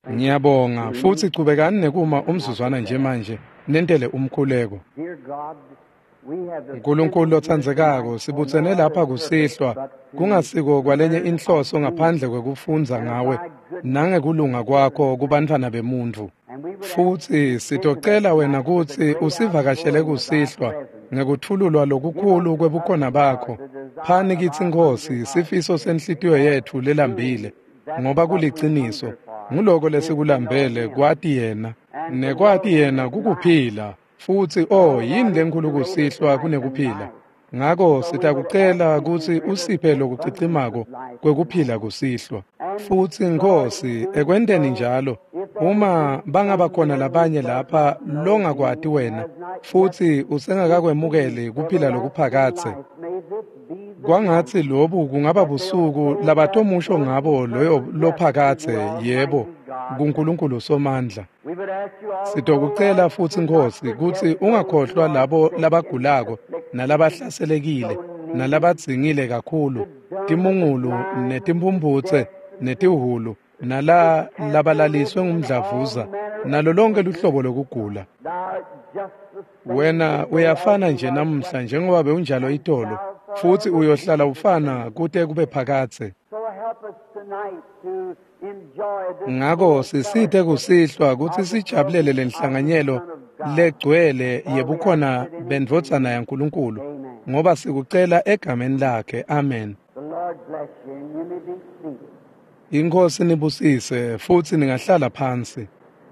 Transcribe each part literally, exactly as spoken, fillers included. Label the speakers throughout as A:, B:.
A: Ngiyabonga futhi chubekani nekuma umzuzwana nje manje nentele umkhuleko. Nkulunkulu othandzekako sibutsene lapha kusihlwa kungasiko kwalenye inhloso ngaphandle kwekufunza ngawe nangekulunga kwakho kubantwana bemuntu. Futhi sitocela wena kuthi usivakashele kusihlwa ngekuthululwa lokukhulu kwebukhona bakho. Phani kithi Nkosi sifiso senhlitiyo yethu lelambile ngoba kuliciniso. Nguloko lesikulambele kwati yena nekwati yena kukuphila futhi oh yini lenkulu kusihlwa kunekuphila. Ngako sitakucela ukuthi usiphe lokucicimako kwekuphila kusihlwa. Futhi Nkosi ekwenteni njalo uma bangaba khona labanye lapha longakwati wena futhi usengakakwemukeli kuphila lokuphakathe kwangathi lobu kungaba busuku labatomusho ngabo loyo lophakathe yebo kuNkulunkulu somandla. Sitokucela futhi Nkosi ukuthi ungakhohlwa labo labagulako nalabahlaselekile nalabadzingile kakhulu timungulu netimpumbutse netihulu nala labalaliswe ngumdlavuza nalo lonke luhlobo lokugula. Wena uyafana nje namhla njengoba beunjalo itolo futhi uyohlala ufana kude kube phakathe. Ngako sisithe kusihlwa ukuthi sijabulele lenhlanganyelo legcwele yebukhona bendvodzana yaNkulunkulu ngoba sikucela egameni lakhe. Amen. Inkosi nibusise futhi ningahlala phansi.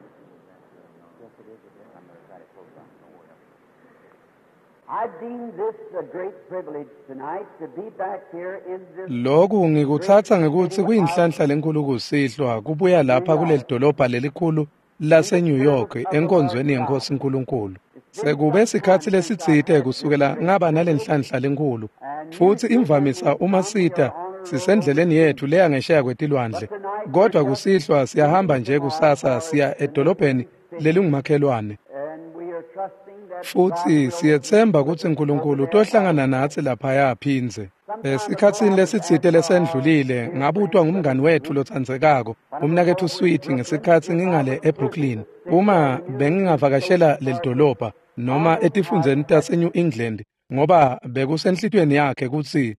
A: Lokhu ngikuthatha ngekuthi kuyinhlanhla lenkulu kusihlwa kubuya lapha kuleli dolobha lelikhulu lase New York enkonzweni yenkosi uNkulunkulu. Sekube isikhathi lesitsite kusukela ngaba nalenhlanhla lenkulu futhi imvamisa uma sita sisendleleni yethu leya ngesheya kwetilwandle kodwa kusihlwa siyahamba nje kusasa siya edolobheni lelingumakhelwane. Futhi siyethemba ukuthi uNkulunkulu utohlangana nathi lapha yaphinze. Esikhatsini lesitsite lesendlulile ngabutwa ngumngani wethu lothandzekako umnakethu Sweet ngesikhathi ngingale eBrooklyn uma bengingavakashela lelidolobha noma etifundzeni tase New England ngoba bekusenhlitweni yakhe ukuthi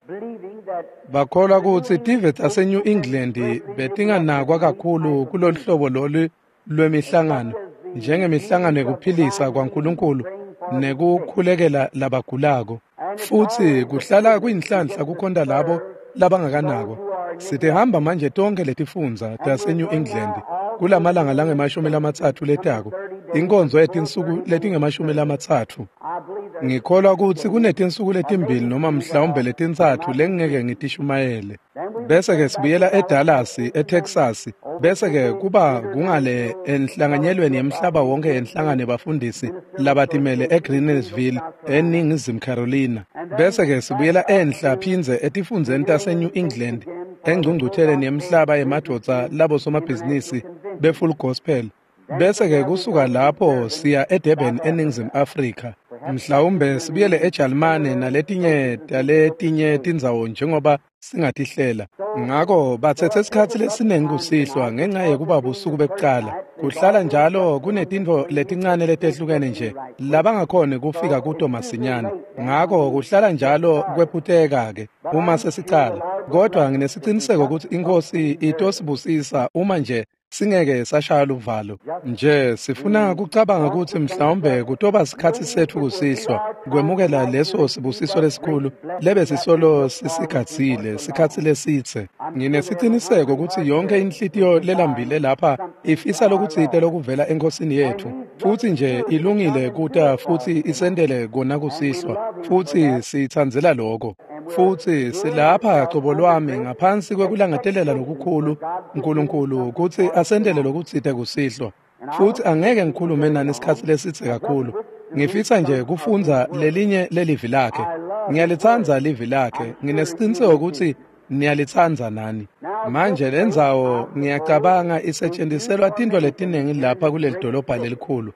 A: bakholwa ukuthi tive tase New England betinganakwa kakhulu kulolu hlobo lolu lwemihlangano njengemihlangano yekuphilisa kwaNkulunkulu nekukhulekela labagulako. Futhi kuhlala kuyinhlanhla kukhonda labo labangakanakwa. Sitehamba manje tonke letifundza tase New England kulamalanga langemashumi lamathathu letako inkonzo yetinsuku letingemashumi lamathathu. Ngikholwa ukuthi kunetinsuku letimbili noma mhlawumbe letintsathu lengeke ngitishumayele. Bese ke sibuyela eDallas eTexas bese ke kuba kungale enhlanganyelweni yemhlaba wonke enhlangane bafundisi labatimele eGreenville eNingizimu Carolina. Bese ke sibuyela enhla phinze etifundzeni tase New England engcungcutheleni yemhlaba yemadvodza labo somabhizinisi befull gospel. Bese ke kusuka lapho siya eDurban eNingizimu Afrika. Mhlawumbe sibuyele eJalimane naletinye taletinye tindzawo njengoba singatihlela. Ngako bathethe isikhathi lesiningi kusihlwa ngenxa yekuba busuku bekuqala. Kuhlala njalo kunetintfo letincane letehlukene nje labangakhona kufika kuto masinyane. Ngako kuhlala njalo kwephuteka ke uma sesicala. Kodwa nginesiciniseko ukuthi Inkosi itosibusisa uma nje singeke sashaya uvalo. Nje sifuna kucabanga ukuthi mhlawumbe kutoba sikhathi sethu kusihlwa kwemukela leso sibusiso lesikhulu lebe sisolo sisigadzile sikhathi lesitse. Nginesiciniseko ukuthi yonke inhlitiyo lelambile lapha ifisa lokuthi ite lokuvela enkosini yethu futhi nje ilungile kuta futhi isendele kona kusihlwa futhi sithandzela lokho. Futhi silapha qobo lwami ngaphansi kwekulangatelela lokukhulu uNkulunkulu ukuthi asendele lokutsite kusihlwa. Futhi angeke ngikhulume nani isikhathi lesitse kakhulu. Ngifisa nje kufunza lelinye lelivi lakhe. Ngiyalithanza livi lakhe. Nginesiciniseko ukuthi niyalithanza nani. Manje lendzawo ngiyacabanga isetshenziselwa tintfo letiningi lapha kuleli dolobha lelikhulu.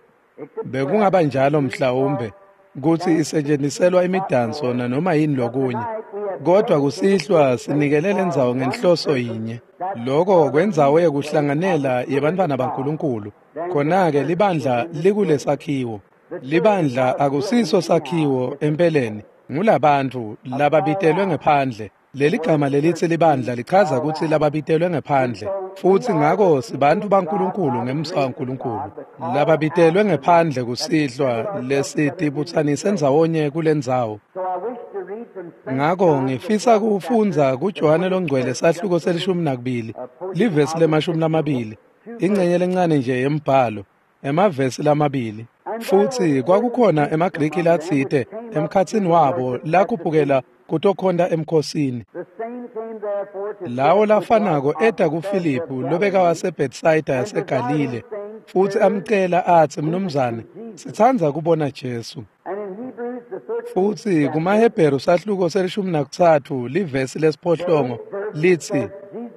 A: Bekungaba njalo mhlawumbe ukuthi isetshenziselwa imidanso noma yini lokunye. kodwa kusihlwa sinikelele indzawo ngenhloso yinye. Lokho kwenza uye kuhlanganela yebantwana baNkulunkulu. Khona-ke libandla likulesakhiwo. Libandla akusiso sakhiwo empeleni. Ngulabantu lababitelwe ngaphandle. Leli gama lelithi libandla lichaza ukuthi lababitelwe ngaphandle. Futhi ngako sibantu baNkulunkulu ngemsa kaNkulunkulu. Lababitelwe ngaphandle kusihlwa lesitibuthanise ndzawonye kulendzawo. Ngako ngifisa kufunza kuJohane longcwele sahluko selishumi nakubili, livesi lemashumi lamabili, ingcenye lencane nje yembhalo, emavesi lamabili. Futhi kwakukhona emaGriki latsite emkhatsini wabo lakhuphukela kutokhonda emkhosini. Lawo lafanako eda kuFilipu lobeka waseBethsaida yaseGalile, futhi amcela athi, mnumzane, sithanda kubona Jesu. Futhi kumaHebheru sahluko selishumi nakuthathu livesi lesiphohlongo lithi,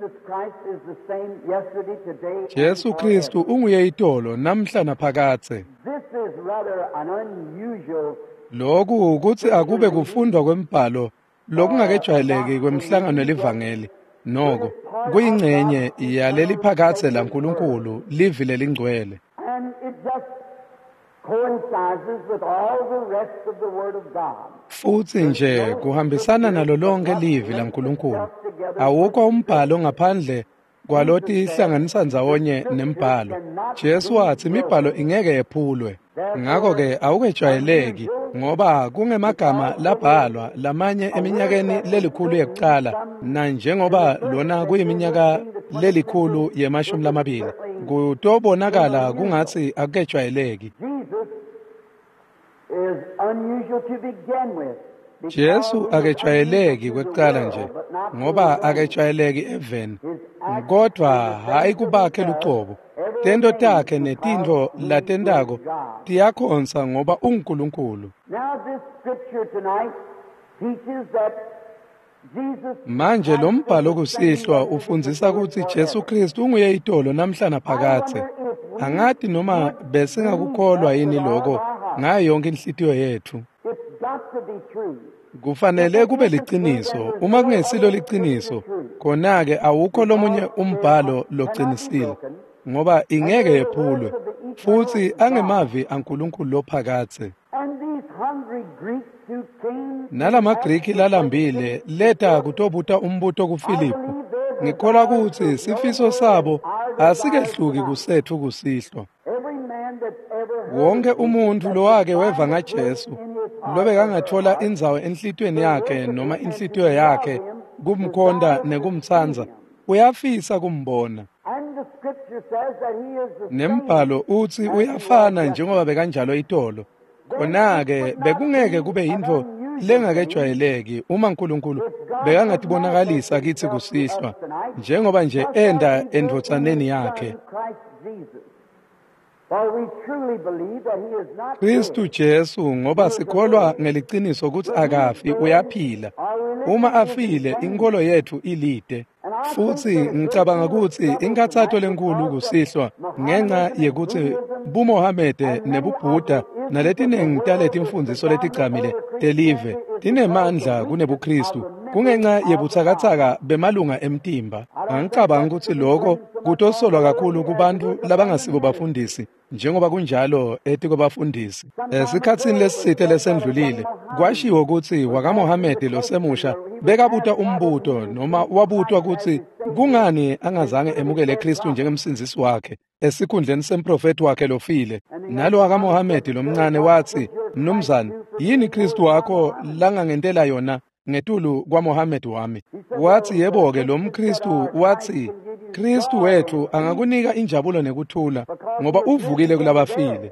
A: Jesu Kristu unguye itolo namhla naphakathe. Lokhu ukuthi akube kufundwa kwembhalo lokungakejwayeleki kwemhlangano elivangeli. Noko kuyingcenye yaleli phakathe laNkulunkulu livile lingcwele. Futhi nje kuhambisana nalo lonke livi laNkulunkulu. Awukho umbhalo ngaphandle kwaloti ihlanganisa ndzawonye nembhalo. Jesu wathi imibhalo ingeke yephulwe. Ngakho-ke awukejwayeleki ngoba kungemagama labhalwa lamanye eminyakeni lelikhulu yekucala, na njengoba lona kuyiminyaka lelikhulu yemashumi lamabili. Kutobonakala kungathi akujwayeleki. Jesu akejwayeleki kwekucala nje ngoba akejwayeleki eveni, kodwa hayi kubakhe lucobo. Tento takhe netintfo latentako tiyakhonsa ngoba uNkulunkulu. Manje lo mbhalo kusihlwa ufundzisa ukuthi Jesu Kristu unguye itolo namhla naphakathe. Angati noma besingakukholwa yini lokho ngayo yonke inhlitiyo yethu. Kufanele kube liciniso. Uma kungesilo liciniso, khona-ke awukho lomunye umbhalo loqinisile, ngoba ingeke yephulwe, futhi angemavi aNkulunkulu lophakathe. NalamaGriki lalambile leta kutobuta umbuto kuFilipu. Ngikholwa ukuthi sifiso sabo asikehluki kusethu kusihlwa. Wonke umuntu lowake weva ngaJesu lobekangathola indzawo enhlitweni yakhe noma inhlitiyo yakhe kumkhonda nekumtsanza uyafisa kumbona. Nembhalo uthi uyafana njengoba bekanjalo itolo. Khona-ke bekungeke kube yinto lengakejwayeleki uma uNkulunkulu bekangatibonakalisa kithi kusihlwa njengoba nje enda endvotsaneni yakhe. Kristu Jesu ngoba sikholwa ngeliciniso ukuthi akafi uyaphila. Uma afile inkolo yethu ilide. Futhi ngicabanga ukuthi inkathatho lenkulu kusihlwa ngenxa yekuthi buMohammed nebuBuddha naletinengi taleti imfundiso letigcamile telive tinemandla kunebuKristu kungenxa yebuthakathaka bemalunga emtimba. Angicabanga ukuthi lokho kutosolwa kakhulu kubantu labangasibo bafundisi njengoba kunjalo eti kwabafundisi. Esikhatsini lesisite lesendlulile kwashiwo ukuthi wakaMohammed lo semusha bekabuta umbuto noma wabutwa ukuthi kungani angazange emukele Kristu njengemsindisi wakhe esikhundleni semprofeti wakhe lofile. Nalo wakaMohammed lomncane wathi, mnumzane, yini Kristu wakho langangentela yona ngetulu kwaMohammed wami? Wathi yebo-ke lo mKristu wathi, Kristu wethu angakunika injabulo nekuthula ngoba uvukile kulabafile.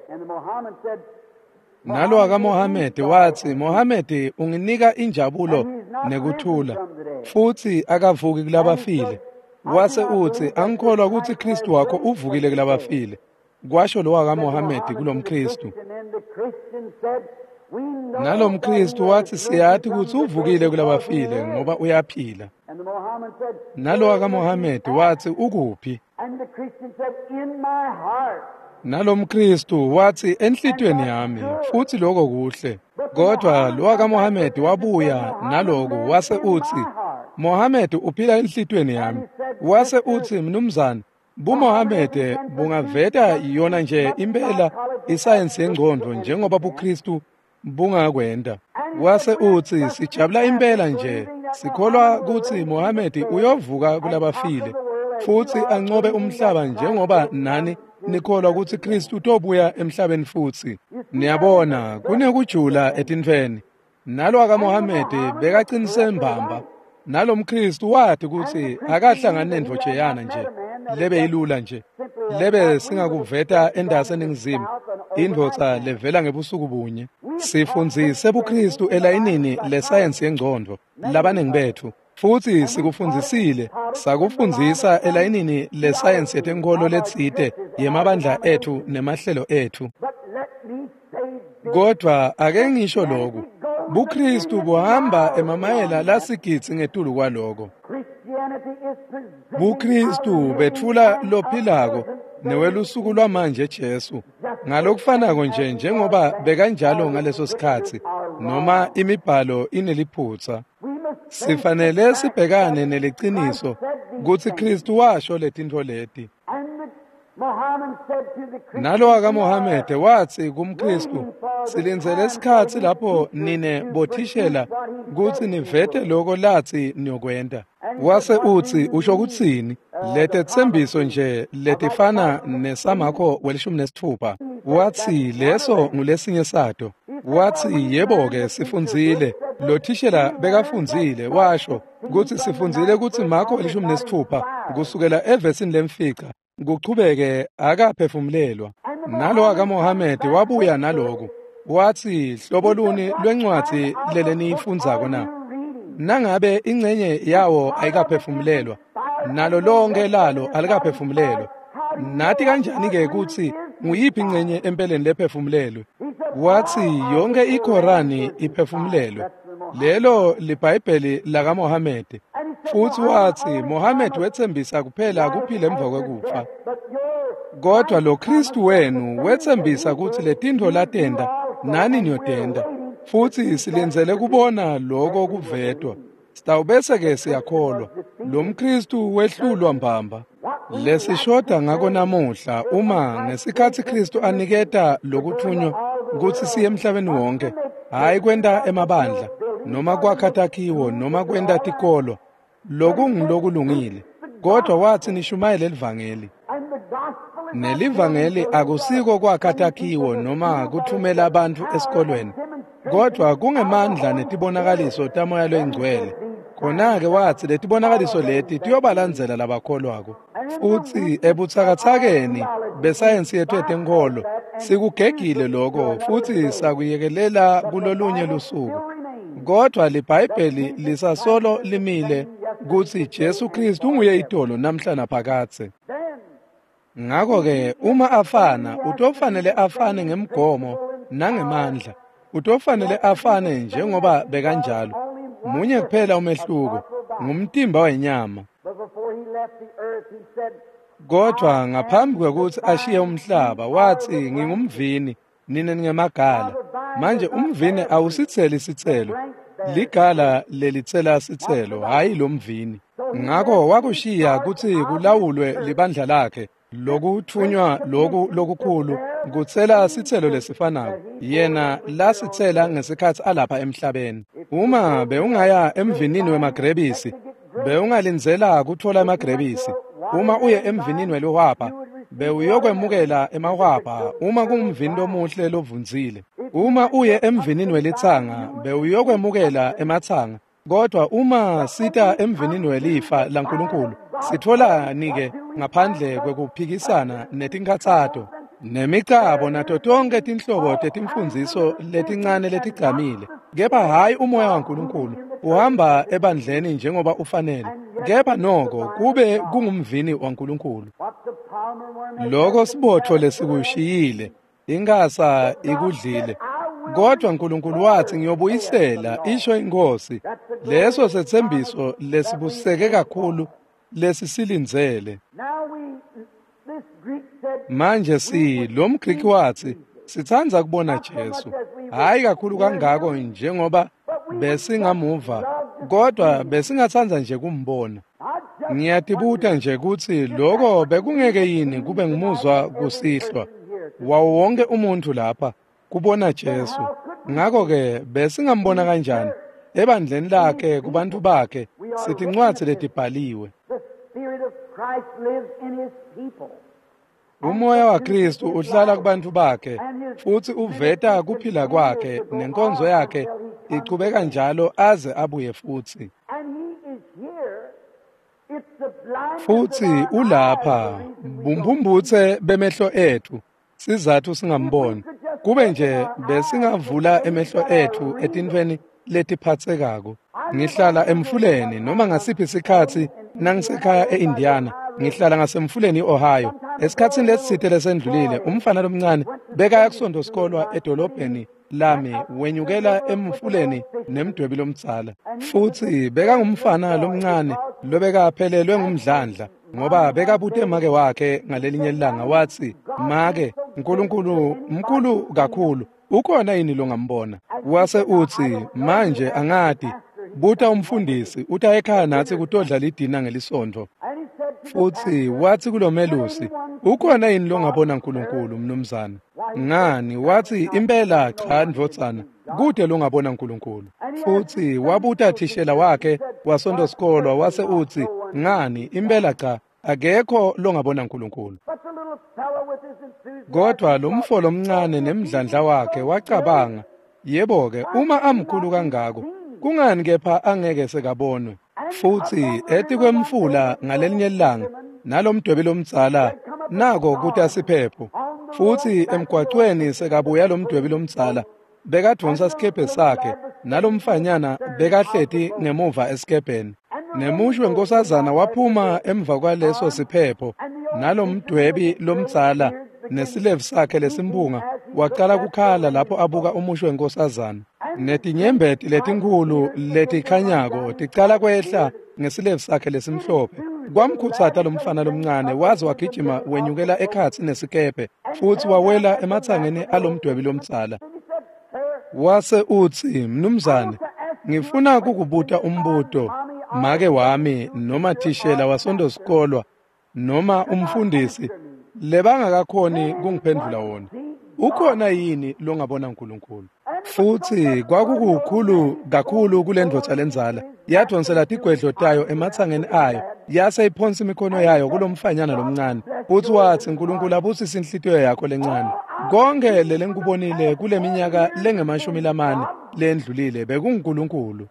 A: Nalo wakaMohammed wathi, Mohammed unginika injabulo nekuthula futhi akavuki kulabafile. Wase uthi angikholwa ukuthi Kristu wakho uvukile kulabafile. Kwasho lo wakaMohammed kulomKristu. Nalo mKristu wathi siyathi ukuthi uvukile kulabafile ngoba uyaphila. Nalo wakaMohammed wathi ukuphi? Nalo mKristu wathi enhlitweni yami, futhi lokho kuhle. Kodwa lo kaMohammed wabuya naloku wase uthi, Mohammed uphila enhlitweni yami. Wase uthi, mnumzane, buMohammed bungaveta yona nje impela isayensi yengqondo njengoba buKristu bungakwenda. Wase uthi, sijabula impela nje, sikholwa ukuthi Mohammed uyovuka kulabafile futhi ancobe umhlaba njengoba nani nikholwa ukuthi Kristu utobuya emhlabeni futhi. Niyabona kunekujula etintweni. Nalo kaMohammed bekacinise mbamba. Nalo mKristu wathi ukuthi akahlangane nendvojeyana nje lebe ilula nje, lebe singakuveta endase ningizimu, indvodza levela ngebusuku bunye. Sifundzise buKristu elayinini lesayensi yengqondo labanengi bethu, futhi sikufundzisile sakufundzisa elayinini lesayensi yetenkolo letsite yemabandla ethu nemahlelo ethu. Kodwa ake ngisho lokhu, buKristu buhamba emamayela lasigitsi ngetulu kwaloko. buKristu bethula lophilako newelusuku lwamanje Jesu. Ngalokufanako nje njengoba bekanjalo ngaleso sikhathi, noma imibhalo ineliphutsa. Sifanele sibhekane neliciniso ukuthi Kristu washo letintfo leti. Nalo kaMohammed wathi kumKristu, silindzele isikhathi lapho nine bothishela ukuthi nivete lokho lathi niyokwenda. Wase uthi, usho kutsini? Letethembiso nje letifana nesamakho welishumi nesithupha. Wathi leso ngulesinye sato. Wathi yebo-ke sifundzile. Lo thishela bekafundzile washo ukuthi sifundzile ukuthi Makho welishumi nesithupha kusukela evesini lemfica kuchubeke akaphefumulelwa. Nalo kaMohammed wabuya naloku. Wathi hlobo luni lwencwadi lele niyifundzako na? Nangabe ingcenye yawo ayikaphefumulelwa, nalo lonke lalo alikaphefumulelwa. Nathi kanjani-ke ukuthi nguyiphi ingcenye empeleni lephefumulelwe? Wathi yonke iKorani iphefumulelwe. Lelo libhayibheli lakaMohammed. Futhi wathi Mohammed wethembisa kuphela kuphile emva kwekufa. Kodwa lo Kristu wenu wethembisa ukuthi letintfo latenda nani niyotenda. Futhi silenzele kubona lokho kuvetwa. Sitawubese-ke siyakholwa. Lo mKristu wehlulwa mbamba. Lesishoda ngako namuhla uma ngesikhathi Kristu aniketa lokuthunywa ukuthi siye emhlabeni wonke, hayi kwenda emabandla, noma kwakha takhiwo, noma kwenda tikolo, lokungilokulungile. Kodwa wathi nishumayele livangeli. Nelivangeli akusiko kwakha takhiwo noma kuthumela abantu esikolweni, kodwa kungemandla netibonakaliso tamoya lwengcwele. Khona-ke wathi letibonakaliso leti tiyobalandzela labakholwako. Futhi ebuthakathakeni besayensi yethu yetenkolo sikugegile lokho futhi sakuyekelela kulolunye lusuku. Kodwa libhayibheli lisasolo limile kuthi Jesu Kristu unguye idolo namhla naphakathe. Ngakho-ke uma afana utofanele afane ngemgomo nangemandla. Utofanele afane njengoba bekanjalo. Munye kuphela umehluko, ngumtimba wenyama. Kodwa ngaphambi kokuthi ashiye umhlaba wathi ngingumvini, nina ningemagala. Manje umvini awusitheli isithelo, ligala lelithela isithelo, hayi lo mvini. Ngakho wakushiya ukuthi kulawulwe libandla lakhe, lokuthunywa loku lokukhulu kuthela isithelo lesifanako. Yena lasithela ngesikhathi alapha emhlabeni. Uma beungaya emvinini wemagrebisi, beungalindzela kuthola emagrebisi. Uma uye emvinini weluhwapha, bewuyokwemukela emahwapha uma kungumvini lomuhle lovunzile. Uma uye emvinini welithanga, bewuyokwemukela emathanga. Kodwa uma sita emvinini welifa laNkulunkulu, sithola nike ngaphandle kwekuphikisana netinkathato nemicabo nato tonke tinhlobo tetimfundiso letincane letigcamile. Kepha hayi umoya waNkulunkulu uhamba ebandleni njengoba ufanele, kepha noko kube kungumvini waNkulunkulu. Lokho sibotho lesikushiyile, ingasa ikudlile. Kodwa uNkulunkulu wathi ngiyobuyisela isho inkosi leso sethembiso lesibuseke kakhulu lesisilindzele. Manje si lo mGriki wathi sithandza kubona Jesu. hayi kakhulu kangako njengoba besingamuva, kodwa besingathanza nje kumbona. Ngiyatibutha nje ukuthi lokho bekungeke yini kube ngimuzwa kusihlwa wawo wonke umuntu lapha kubona Jesu. Ngakho-ke besingambona kanjani ebandleni lakhe kubantu bakhe, sithi incwadi letibhaliwe. Umoya waKristu uhlala kubantu bakhe, futhi uveta kuphila kwakhe, nenkonzo yakhe ichubeka njalo aze abuye futhi. Futhi ulapha bumbhumbuthe bemehlo ethu, sizathu singamboni. Kube nje besingavula emehlo ethu etintweni letiphathekako. Ngihlala emfuleni noma ngasiphi isikhathi nangisekhaya e-Indiana, ngihlala ngasemfuleni i-Ohio. Esikhathini lesithe lesendlulile, umfana lomncane bekaya kusonto sikolwa edolobheni lami wenyukela emfuleni nemdwebi lomtsala. Futhi beka ngumfana lomncane lobekaphelelwe ngumdlandla ngoba bekabute make wakhe ngalelinye ilanga wathi, "Make, uNkulunkulu mkhulu kakhulu, ukhona yini lo ngambona?" Wase uthi, "Manje angadi, buta umfundisi uthi ekhaya nathi kutodla lidina ngelisonto." Futhi wathi kulo melusi, "Ukhona yini lo ngabona uNkulunkulu mnumzana?" Ngani? Wathi, "Impela cha ndvotsana, kude lo ngabona uNkulunkulu." Futhi wabuta thishela wakhe wasonto sikolwa wase uthi, "Ngani? Impela cha, akekho lo ngabona uNkulunkulu." Kodwa lo mfolo omncane nemdlandla wakhe wacabanga, yebo-ke uma amkhulu kangako, kungani kepha angeke sekabonwe? Futhi ethi kwemfula ngalelinye ilanga nalomdwebi lomtsala nako ukuthi asiphepho. Futhi emgwaqweni sekabuya lomdwebi lomtsala bekadonsa isikebhe sakhe, nalomfanyana bekahleti ngemuva esikebheni. Nemushwe nkosazana waphuma emva kwaleso siphepho, nalomdwebi lomtsala nesilevu sakhe lesimpunga waqala kukhala lapho abuka umushwe nkosazana. Netinyembeti letinkulu letikhanyako ticala kwehla ngesilevu sakhe lesimhlophe. Kwamkhutsata lomfana lomncane waze wagijima wenyukela ekhatsi nesikebhe, futhi wawela emathangeni alomdwebi lomtsala. Wase uthi, "Mnumzane, ngifuna kukubuta umbuto, make wami noma thishela wasonto sikolwa noma umfundisi lebangakakhoni kungiphendula wona. Ukhona yini lo ngabona uNkulunkulu?" Futhi kwakukukhulu kakhulu kule ndvodza lenzala. Yadonsela tigwedlo tayo emathangeni ayo, yase iphonsa imikhono yayo kulomfanyana lomncane. Uthi wathi, "Nkulunkulu abusise inhlitiyo yakho lencane. Konke lele ngikubonile kule minyaka lengemashumi lamane lendlulile bekuNkulunkulu."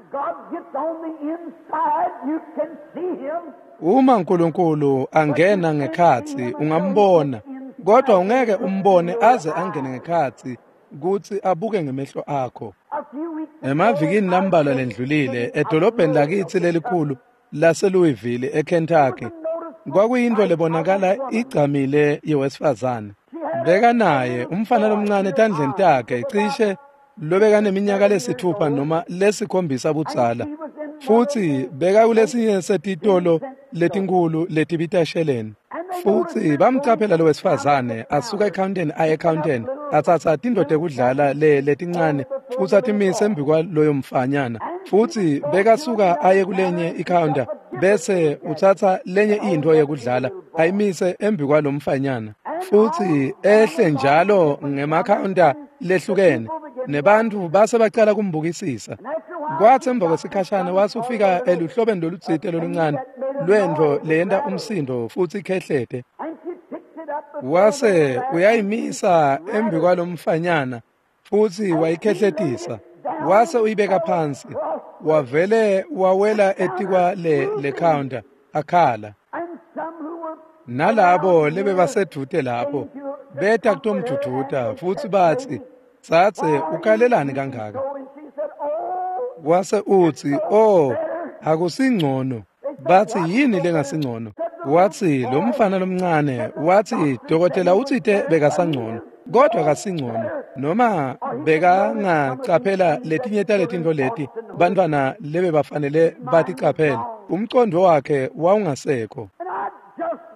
A: Uma uNkulunkulu angena ngekhathi ungambona, kodwa ungeke umbone aze angene ngekhathi kuthi abuke ngemehlo akho. Emavikini lambalwa lendlulile edolobheni lakithi lelikhulu laseLouisville eKentucky, kwakuyinto lebonakala igcamile yewesifazane. Beka naye umfana lomncane etandleni takhe cishe lobeka neminyaka lesithupha noma lesikhombisa budzala. Futhi beka kulesinye setitolo letinkulu letibita sheleni. Futhi bamcaphela lo wesifazane asuka ekhawunteni aye ekhawunteni, athatha tinto tekudlala le letincane futhi atimise embi kwaloyo mfanyana. Futhi bekasuka aye kulenye ikhawunta bese uthatha lenye into yekudlala ayimise embi kwalo mfanyana. Futhi ehle njalo ngemakhawunta lehlukene, nebantu base bacala kumbukisisa. Kwathi emva kwesikhashana wasufika eluhlobeni lolutsite loluncane lwendlo leyenda umsindo futhi ikhehlete. Wase uyayimisa embi kwalo mfanyana futhi wayikhehletisa. Wase uyibeka phansi, wavele wawela etikwa le lekhawunta akhala. Nalabo lebe basedute lapho beta kutomdududa futhi bathi, "Sathe ukhalelani kangaka?" Wase uthi, "Oh, akusingcono." Bathi, "Yini lengasingcono?" Wathi, "Lo mfana lomncane wathi dokotela uthite bekasangcono, kodwa kasingcono. Noma bekangacaphela letinye taletinto leti bantwana lebe bafanele baticaphele, umcondo wakhe wawungasekho."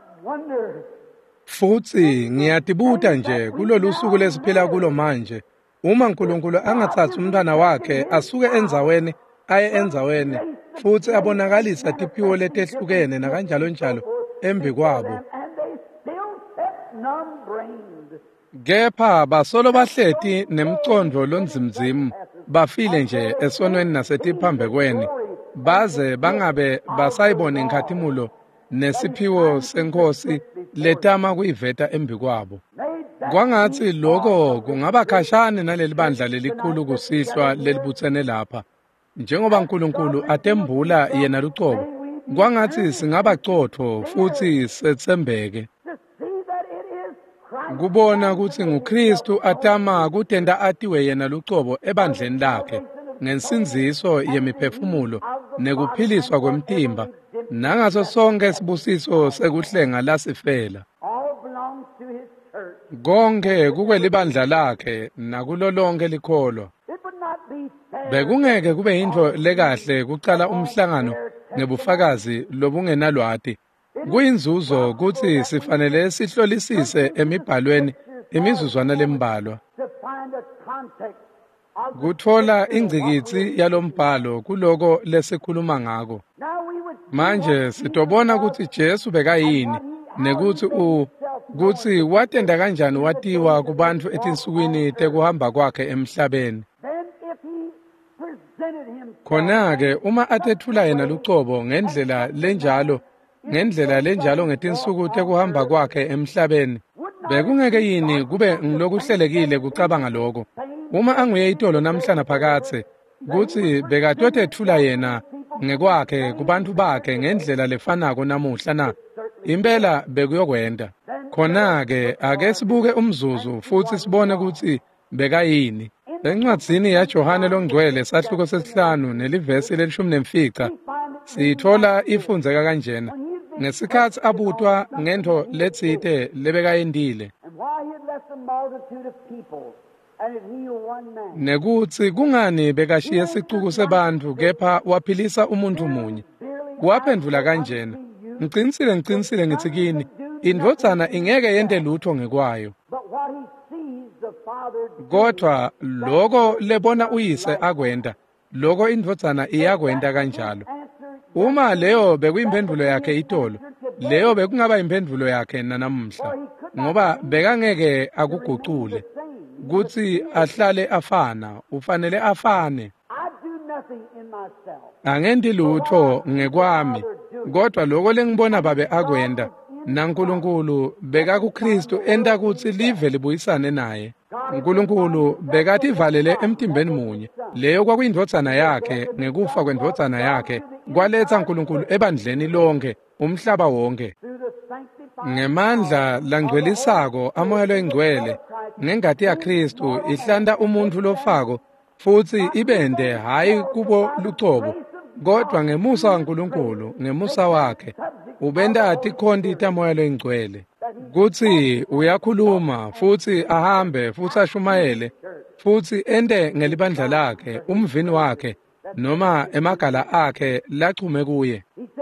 A: Futhi ngiyatibuta nje kulolu suku lesiphila kulo manje, uma uNkulunkulu angathathi umntwana wakhe asuke endzaweni aye endzaweni futhi abonakalisa tiphiwo letehlukene nakanjalo njalo embi kwabo,
B: and they still sat numb-brained.
A: kepha basolo bahleti nemicondvo lonzimzimu, bafile nje esonweni nasetiphambekweni, baze bangabe basayibona inkhathimulo nesiphiwo senkosi letama kuyiveta embi kwabo. Kwangathi loko kungaba khashane naleli bandla lelikhulu kusihlwa lelibutsene lapha, njengoba uNkulunkulu atembula yena lucobo, kwangathi singaba cotho futhi sethembeke kubona ukuthi nguKristu atama kutenda atiwe yena lucobo ebandleni lakhe ngensinziso yemiphefumulo nekuphiliswa kwemtimba nangaso sonke sibusiso sekuhlenga lasifela. Konke kube libandla lakhe nakulo lonke likholwa. Bekungeke kube into lekahle kucala umhlangano ngebufakazi lobungenalwati. Kuyinzuzo ukuthi sifanele sihlolisise emibhalweni imizuzwana lembalwa kuthola ingcikitsi yalombhalo kuloko lesikhuluma ngako. Manje sitobona ukuthi Jesu bekayini nekuthi u kuthi watenda kanjani watiwa kubantu etinsukwini tekuhamba kwakhe emhlabeni. Khona-ke uma atethula yena lucobo ngendlela lenjalo ngendlela lenjalo ngetinsuku tekuhamba kwakhe emhlabeni, bekungeke yini kube ngilokuhlelekile kucabanga lokho uma anguye itolo namhlanje phakathe kuthi bekatotethula yena ngekwakhe kubantu bakhe ngendlela lefanako namuhla na impela bekuyokwenda. Khona-ke ake sibuke umzuzu futhi sibone ukuthi bekayini. Encwadzini yaJohane longcwele sahluko sesihlanu nelivesi lelishumi nemfica sithola ifundzeka kanjena ngesikhathi abutwa ngento letsite lebekayendile nekuthi kungani bekashiye sicuku sebantu kepha waphilisa umuntu munye. Waphendula kanjena, ngiqinisile ngiqinisile ngithi kini indvodzana ingeke yente lutho ngekwayo, kodwa loko lebona uyise akwenda loko indvodzana iyakwenda kanjalo. Uma leyo bekuyimpendulo yakhe itolo, leyo bekungaba imphendulo yakhe nanamuhla, ngoba bekangeke akugucule kuthi ahlale afana, ufanele afane. Angendi lutho ngekwami, kodwa loko lengibona babe akwenda naNkulunkulu bekakuKristu enta kuthi live libuyisane naye. uNkulunkulu bekathi valele emtimbeni munye, leyo kwakuyindvodzana yakhe ngekufa kwendvodzana yakhe kwaletha uNkulunkulu ebandleni lonke umhlaba wonke ngemandla langcwelisako amoya engcwele ngengati yaKristu ihlanda umuntu lofako futhi ibende hayi kubo lucobo kodwa ngemusa kaNkulunkulu ngemusa wakhe ubenda tikhondi tamoya engcwele kuthi uyakhuluma futhi ahambe futhi ashumayele futhi ende ngelibandla lakhe umvini wakhe noma emagala akhe lachume kuye.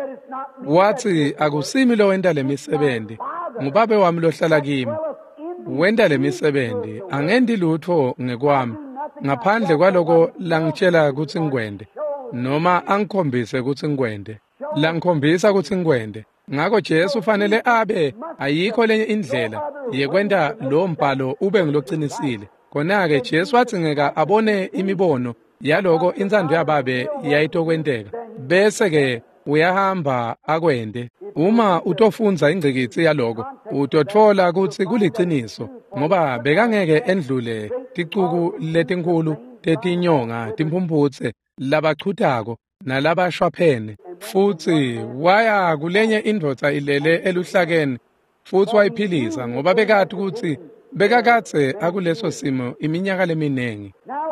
A: Wathi akusimi lo wenda lemisebenzi, nguBaba wami lohlala kimi wenda lemisebenzi, angendi lutho ngekwami ngaphandle kwaloko langitshela ukuthi ngikwende noma angikhombise ukuthi ngikwende, langikhombisa ukuthi ngikwende. Ngakho Jesu fanele abe ayikho lenye indlela yekwenda lo mbhalo ube ngiloqinisile. Khona-ke Jesu wathi ngeka abone imibono yaloko inzando yababe yayitokwenteka bese-ke uyahamba akwende. Uma utofunza ingcikitsi yaloko utothola ukuthi kuliciniso ngoba bekangeke endlule ticuku letinkulu tetinyonga timphumputse labachutako nalabashwaphene futhi waya kulenye indvodza ilele eluhlakeni futhi wayiphilisa ngoba bekade ukuthi bekakatse akuleso simo iminyaka leminengi.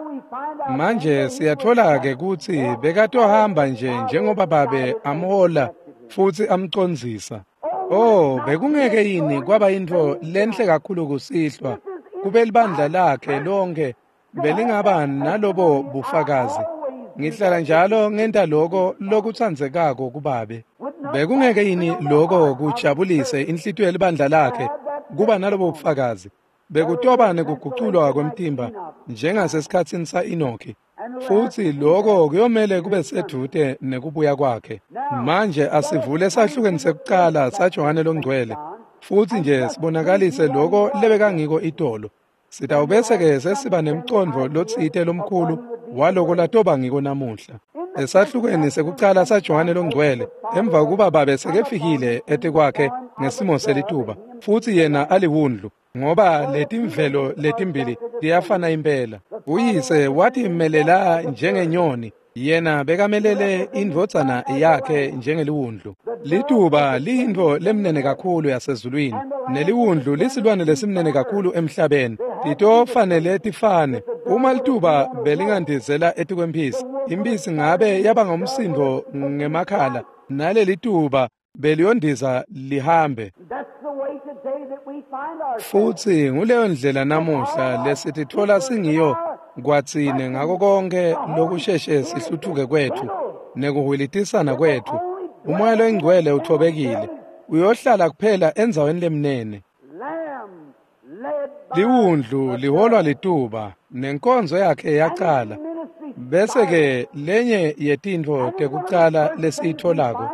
A: Manje siyathola-ke ukuthi bekatohamba nje njengoba babe amhola futhi amcondzisa. Oh, bekungeke yini kwaba into lenhle kakhulu kusihlwa kube libandla lakhe lonke belingaba nalobo bufakazi. Ngihlala njalo ngenta lokho lokuthandzekako kubabe. Bekungeke yini lokho kujabulise inhlitiyo yelibandla lakhe kuba nalobo bufakazi. bekutobane kuguculwa kwemtimba njengasesikhathini sa-Enoki, futhi lokho kuyomele kube sedude nekubuya kwakhe. Manje asivule esahlukweni sekuqala saJohane longcwele, futhi nje sibonakalise lokho lebekangiko itolo. Sitawubese-ke sesiba nemicondvo lotsite lomkhulu waloko latoba ngiko namuhla. Esahlukweni sekuqala saJohane longcwele, emva kokuba babe sekefikile ete kwakhe ngesimo selituba, futhi yena aliwundlu, ngoba letimvelo letimbili tiyafana impela. Uyise wathi imelela njengenyoni, yena bekamelele indvodzana yakhe njengeliwundlu. Lituba liyintfo lemnene kakhulu yasezulwini, neliwundlu lisilwane lesimnene kakhulu emhlabeni. Titofanele tifane. Uma lituba belingandizela etikwempisi, impisi ngabe yaba ngomsindo ngemakhala, nale lituba beliyondiza lihambe. Futhi nguleyo ndlela namuhla lesitithola singiyo kwatsine ngako konke lokusheshe sihluthuke kwethu nekuhwilitisana kwethu. Umoya loyingcwele uthobekile, uyohlala kuphela endzaweni lemnene. Liwundlu liholwa lituba, nenkonzo yakhe yaqala. Bese-ke lenye yetintfo tekucala lesiyitholako,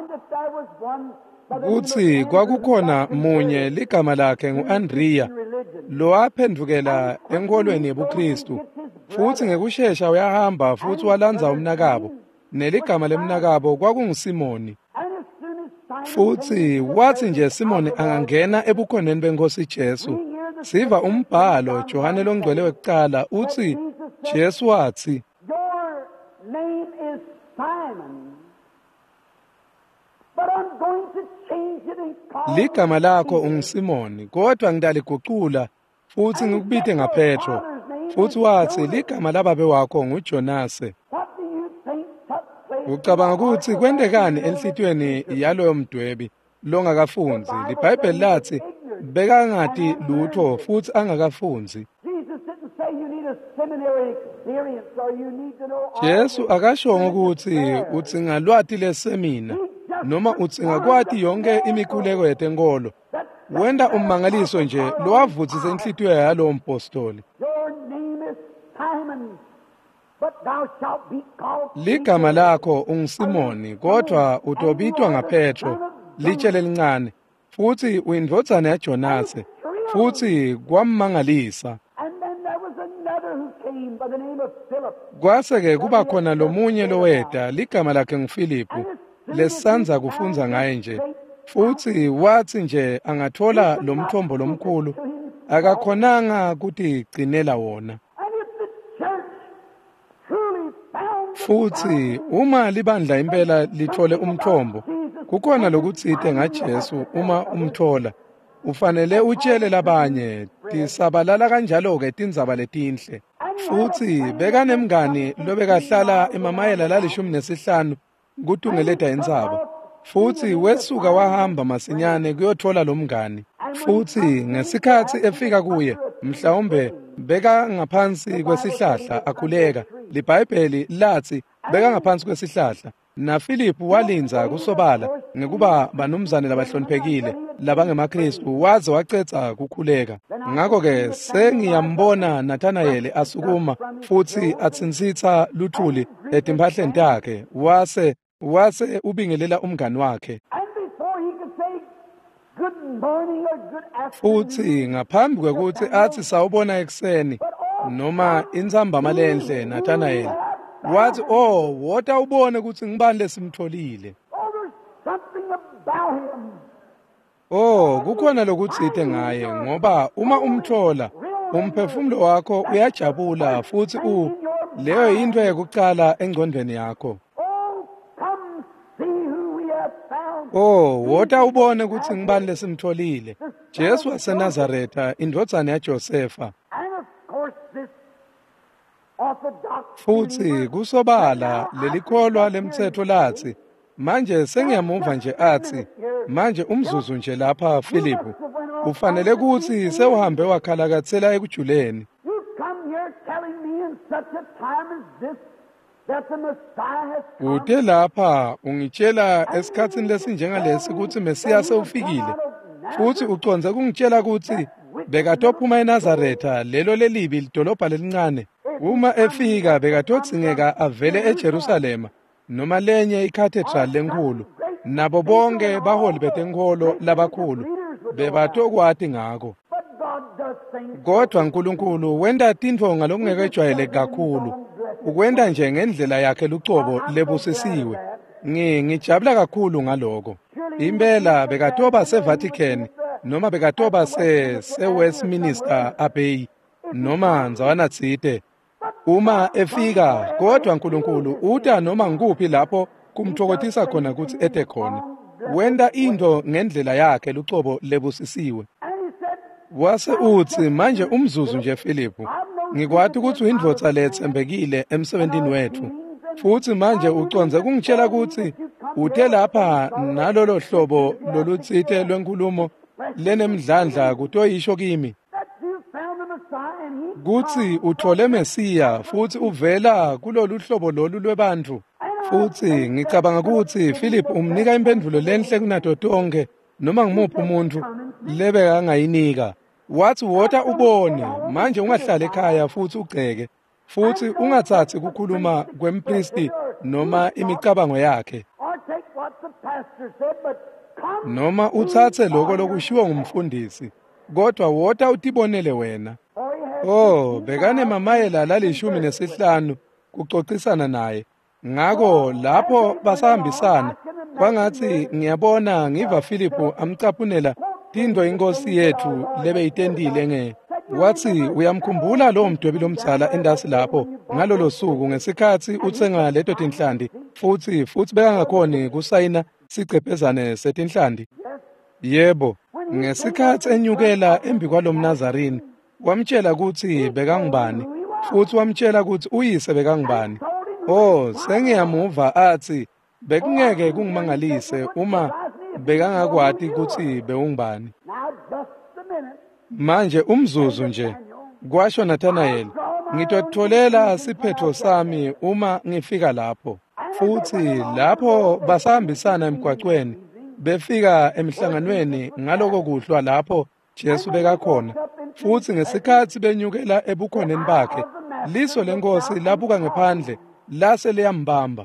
A: kuthi kwakukhona munye ligama lakhe ngu-Andriya, lo aphendukela enkolweni yebuKristu, futhi ngekushesha uyahamba futhi walandza umnakabo, neligama lemnakabo kwakunguSimoni. Futhi wathi nje Simoni angangena ebukhoneni benkosi Jesu, siva umbhalo Johane longcwele wekuqala uthi Jesu wathi,
B: Your name is Simon, but I'm going to change it and call
A: ligama lakho unguSimoni, kodwa ngidaliguqula futhi ngikubite ngaPetro. Futhi wathi ligama lababe wakho nguJonase.
B: What do you think took place?
A: Ucabanga ukuthi kwendekani enhlitweni yaloyo mdwebi longakafunzi? Libhayibheli lathi bekangati lutho futhi angakafunzi.
B: Jesus didn't say you need a seminary experience or you need to know all
A: Jesu
B: the
A: akashongo ukuthi
B: things.
A: utsinga lwati lesemina noma utsinga kwati yonke imikhuleko yetenkolo. Wenda ummangaliso nje lowavutsise inhlitiyo yalowo mpostoli.
B: Your name is Simon, but thou shalt be called
A: Ligama lakho unguSimoni, kodwa utobitwa ngaPetro, litshe lelincane, futhi uyindvodzana yaJonase. Futhi kwammangalisa.
B: And then there was another who came by the name of Philip.
A: Kwase-ke kuba khona lomunye loweda, ligama lakhe nguFilipu, lesanza kufunza ngaye nje. Futhi wathi nje angathola lo mthombo lomkhulu, akakhonanga kuti gcinela wona.
B: And if the church truly found the
A: Futhi uma libandla impela lithole umthombo, kukhona lokutsite ngaJesu uma umthola. Ufanele utshele labanye, tisabalala kanjalo-ke tindzaba letinhle. Futhi bekanemngani lobekahlala emamayela lalishumi nesihlanu kuTungeleda indzaba. Futhi wesuka wahamba masinyane kuyothola lo mngani. Futhi ngesikhathi efika kuye, mhlawumbe beka ngaphansi kwesihlahla akhuleka. Libhayibheli lathi beka ngaphansi kwesihlahla. Na Philipu walinza kusobala ngekuba banumzane labahloniphekile labangemakristu waze wacetha kukhuleka. Ngakho-ke sengiyambona Nathanayeli asukuma futhi atsintsitsa luthuli etimpahleni takhe, wase wase ubingelela umngani wakhe.
B: And before he could say good morning or good afternoon,
A: Futhi ngaphambi kwekuthi athi sawubona ekseni noma intsambama lenhle Nathanayeli wathi, oh wota ubone ukuthi ngibani lesimtholile.
B: oh, there's something about him.
A: Oh, kukhona lokutsite ngaye ngoba uma umthola umphefumulo wakho uyajabula futhi u leyo into yokuqala engcondweni yakho.
B: Oh, come see who we have found.
A: Oh, wota ubone ukuthi ngibani lesimtholile. Jesu waseNazaretha, indvodzana yaJosefa.
B: And of course this orthodox
A: Futhi kusobala lelikholwa lemthetho lathi, manje sengiyamuva nje athi, manje umzuzu nje lapha Philipu, ufanele kuthi sewuhambe wakhalakathela ekujuleni.
B: you come here telling me in such a time as this that the Messiah has come.
A: Ude lapha ungitshela esikhathini lesinjengalesi ukuthi Mesiya sewufikile. Futhi uconze kungitshela ukuthi bekatophuma eNazaretha lelo lelibi lidolobha lelincane. Uma efika bekatodzingeka avele eJerusalema noma lenye icathedral lenkulu, nabo bonke baholi betenkolo labakhulu bebatokwati ngako. Kodwa uNkulunkulu wenda tintfo ngalokungekejwayeleki kakhulu, ukwenda nje ngendlela yakhe lucobo lebusisiwe. Ngi ngijabula kakhulu ngaloko. Impela bekatoba seVatican noma bekatoba se seWestminster Abbey noma nzawana tsite. Uma efika kodwa uNkulunkulu uta noma ngikuphi lapho kumthokothisa khona ukuthi ete khona. Wenda into ngendlela yakhe lucobo lebusisiwe. Wase uthi manje umzuzu nje Philip, ngikwati ukuthi uyindvodza lethembekile emsebentini wethu. Futhi manje uconze kungitshela ukuthi uthe lapha nalolo hlobo lolutsite lwenkulumo lenemdlandla kutoyisho kimi kuthi uthole Mesiya futhi uvela kulolu hlobo lolu lwebantu. Futhi ngicabanga ukuthi Philip umnika impendulo lenhle kunato tonke noma ngimuphi umuntu lebe angayinika. Wathi wota ubone manje ungahlala ekhaya futhi ugceke futhi ungathathi kukhuluma kwempristi noma imicabango yakhe, noma uthathe lokho lokushiwo ngumfundisi, kodwa wota utibonele wena. Oh, bekane mamayela lalishumi nesihlanu kuxoxisana naye. Ngako lapho basahambisana kwangathi ngiyabona ngiva Philip amcaphunela tindo inkosi yethu lebe itendile nge. Wathi uyamkhumbula lo mdwebi lomtshala endasi lapho ngalolo suku ngesikhathi utsenga leto tinhlandi futhi futhi bekangakhoni kusayina sicephezane setinhlandi. Yebo, ngesikhathi enyukela embi kwalomNazarini wamtshela ukuthi bekangibani futhi wamtshela ukuthi uyise bekangibani. Oh, sengiyamuva athi bekungeke kungimangalise uma bekangakwati ukuthi bewungibani. Manje umzuzu nje kwasho Nathanael, ngitotholela siphetho sami uma ngifika lapho. Futhi lapho basahambisana emgwaqweni befika emhlanganweni ngaloko kuhlwa lapho Jesu bekakhona. Futhi ngesikhathi benyukela ebukhoneni bakhe liso lenkosi labuka ngephandle lase liyambamba.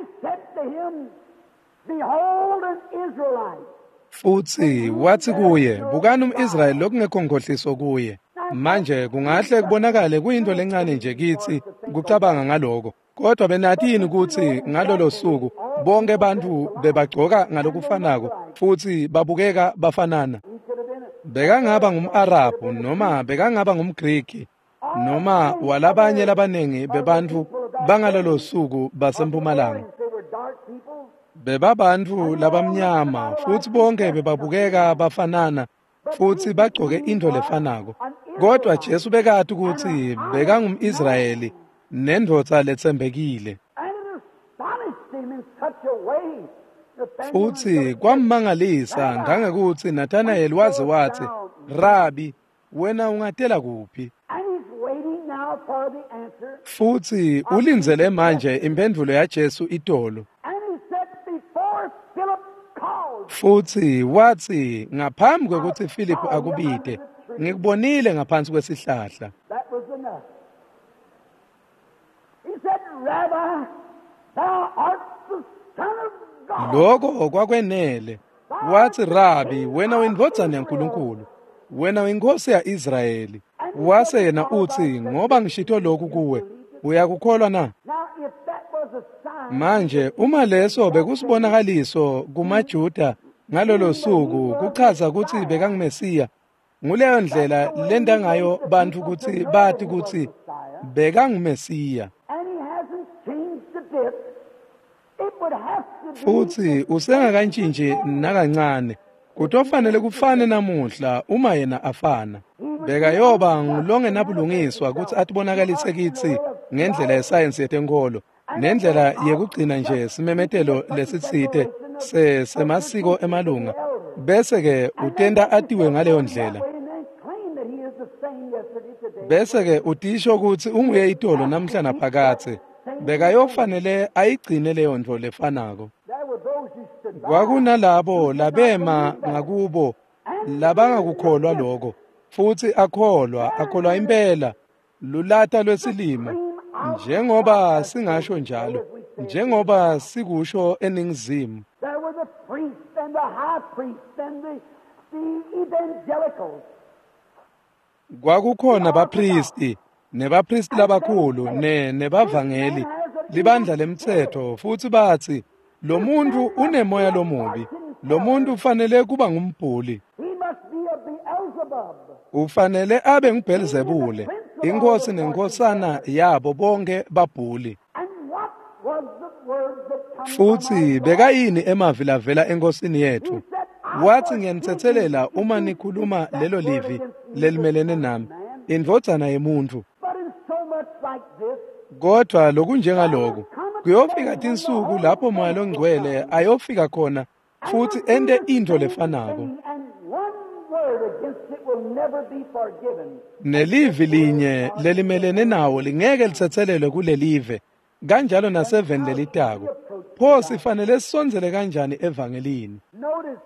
A: Futhi wathi kuye, bukani umIsrayeli lokungekho ngohliso kuye. Manje kungahle kubonakale kuyinto lencane nje kithi kucabanga ngaloko. Kodwa benathi yini ukuthi ngalolo suku bonke abantu bebagcoka ngalokufanako futhi babukeka bafanana. Bekangaba ngumArabu noma bekangaba ngumGriki noma walabanye labanengi bebantu bangalolo suku basempumalanga. Bebabantu labamnyama futhi bonke bebabukeka bafanana futhi bagcoke into lefanako. Kodwa Jesu bekathi ukuthi bekangumIsrayeli nendvodza lethembekile. Futhi kwammangalisa ngangekuthi Nathanael waze wathi, Rabi, wena ungatela kuphi? Futhi ulinzele manje impendulo yaJesu itolo. Futhi wathi ngaphambi kwekuthi Philip akubide ngikubonile ngaphansi kwesihlahla. Lokho kwakwenele. Wathi Rabi, wena uyindvodzana yaNkulunkulu, wena uyinkosi ya-Israyeli. Wase yena uthi ngoba ngishito lokhu kuwe uyakukholwa na? Manje uma leso bekusibonakaliso kumaJuda ngalolo suku kuchaza ukuthi bekangumesiya, nguleyo ndlela lenda ngayo bantu ukuthi bathi ukuthi bekangumesiya. Futhi usengakantshintshi nakancane, kutofanele kufane namuhla uma yena afana. Bekayoba ngulonge nabulungiswa ukuthi atibonakalise kithi ngendlela yesayensi yetenkolo nendlela yekugcina nje simemetelo lesitsite se semasiko emalunga, bese ke utenda atiwe ngaleyo ndlela. Bese ke utisho ukuthi unguye itolo namhla naphakathe, bekayofanele ayigcine leyo ndlo lefanako. Kwakunalabo labema ngakubo labangakukholwa lokho, futhi akholwa akholwa impela lulata lwesilimo njengoba singasho njalo njengoba sikusho eningizimu.
B: There were the priests and the high priests and the, the evangelicals.
A: Kwakukhona abapristi nebapristi labakhulu ne nebavangeli libandla lemthetho futhi bathi lo muntu unemoya lomubi, lo muntu ufanele kuba ngumbhuli,
B: He must be of Beelzebub.
A: ufanele abe nguBelzebule, inkosi nenkosana yabo bonke babhuli.
B: And what was the word that comes
A: Futhi bekayini emavi lavela enkosini yethu, wathi ngiyanithethelela uma nikhuluma lelo livi lelimelene nami, indvodzana yemuntu.
B: But in so much like this,
A: Kodwa lokunjengaloku kuyofika tinsuku lapho moya longcwele ayofika khona futhi ende into lefanako,
B: and one word against it will never be forgiven.
A: nelivi linye lelimelene nawo lingeke lithethelelwe kulelive, kanjalo naseveni lelitako. Pho sifanele sisonzele kanjani evangelini?
B: Notice,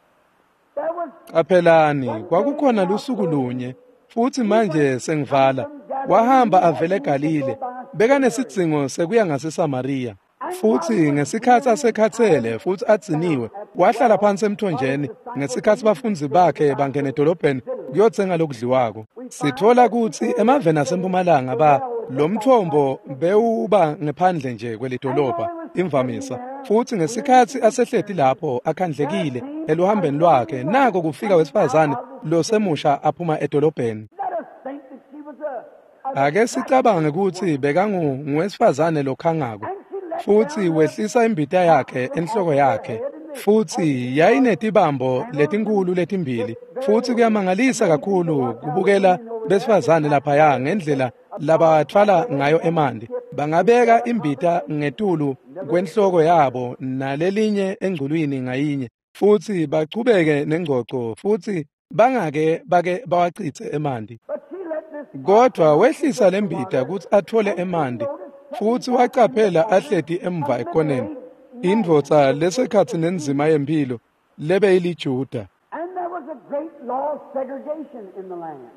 B: there was
A: Qaphelani, kwakukhona lusuku lunye futhi manje sengivala wahamba avele eGalile, bekanesidzingo sekuya ngaseSamariya. Futhi ngesikhathi asekhathele futhi agciniwe wahlala phansi emthonjeni ngesikhathi abafunzi bakhe bangena edolobheni kuyothenga lokudliwako. Sithola ukuthi emaveni asempumalanga ba lo mthombo bewuba ngephandle nje kwelidolobha imvamisa. Futhi ngesikhathi asehleti lapho akhandlekile eluhambeni lwakhe nako kufika wesifazane lo semusha aphuma edolobheni.
B: let us think that she was a, a
A: Ake sicabange ukuthi bekangu ngwesifazane lokhangako futhi wehlisa imbita yakhe enhloko yakhe futhi yayinetibambo letinkulu letimbili futhi kuyamangalisa kakhulu kubukela besifazane lapha ngendlela labathwala ngayo emanti. Bangabeka imbita ngetulu kwenhloko yabo nalelinye engculwini ngayinye futhi bachubeke nengcoco futhi bangake bake bawachithe emanti.
B: but she let this
A: Kodwa wehlisa lembita ukuthi athole emanti futhi waqaphela ahleti emva ekoneni indvodza lesekhathi nenzima yempilo lebe iliJuda.
B: and there was a great law of segregation in the land.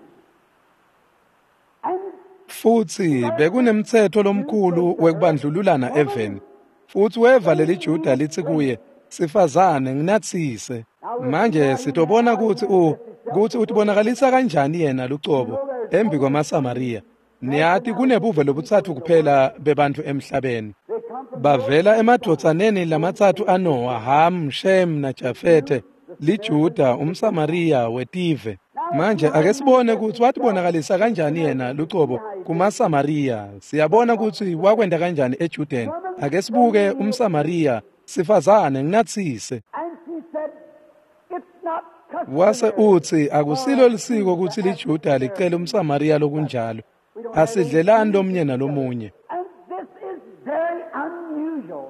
B: And
A: Futhi bekunemthetho lomkhulu wekubandlululana eveni. Futhi weva leliJuda lithi kuye, sifazane nginathise. Manje sitobona ukuthi u ukuthi utibonakalisa kanjani yena lucobo embi kwamaSamariya. Niyathi kunebuve lobuthathu kuphela bebantu emhlabeni.
B: they come from
A: Bavela emadodsaneni lamathathu aNoah, Ham, Shem naJafete, liJuda umSamariya wetive. Manje ake sibone ukuthi watibonakalisa kanjani yena lucobo kumaSamariya. Siyabona ukuthi wakwenda kanjani eJudeni. Ake sibuke umSamariya, sifazane nginathise.
B: and she said, it's not
A: Wase
B: customary.
A: uthi akusilo lisiko ukuthi liJuda licele umSamariya lokunjalo. Asidlelani lomnye lomunye.
B: And this is very unusual.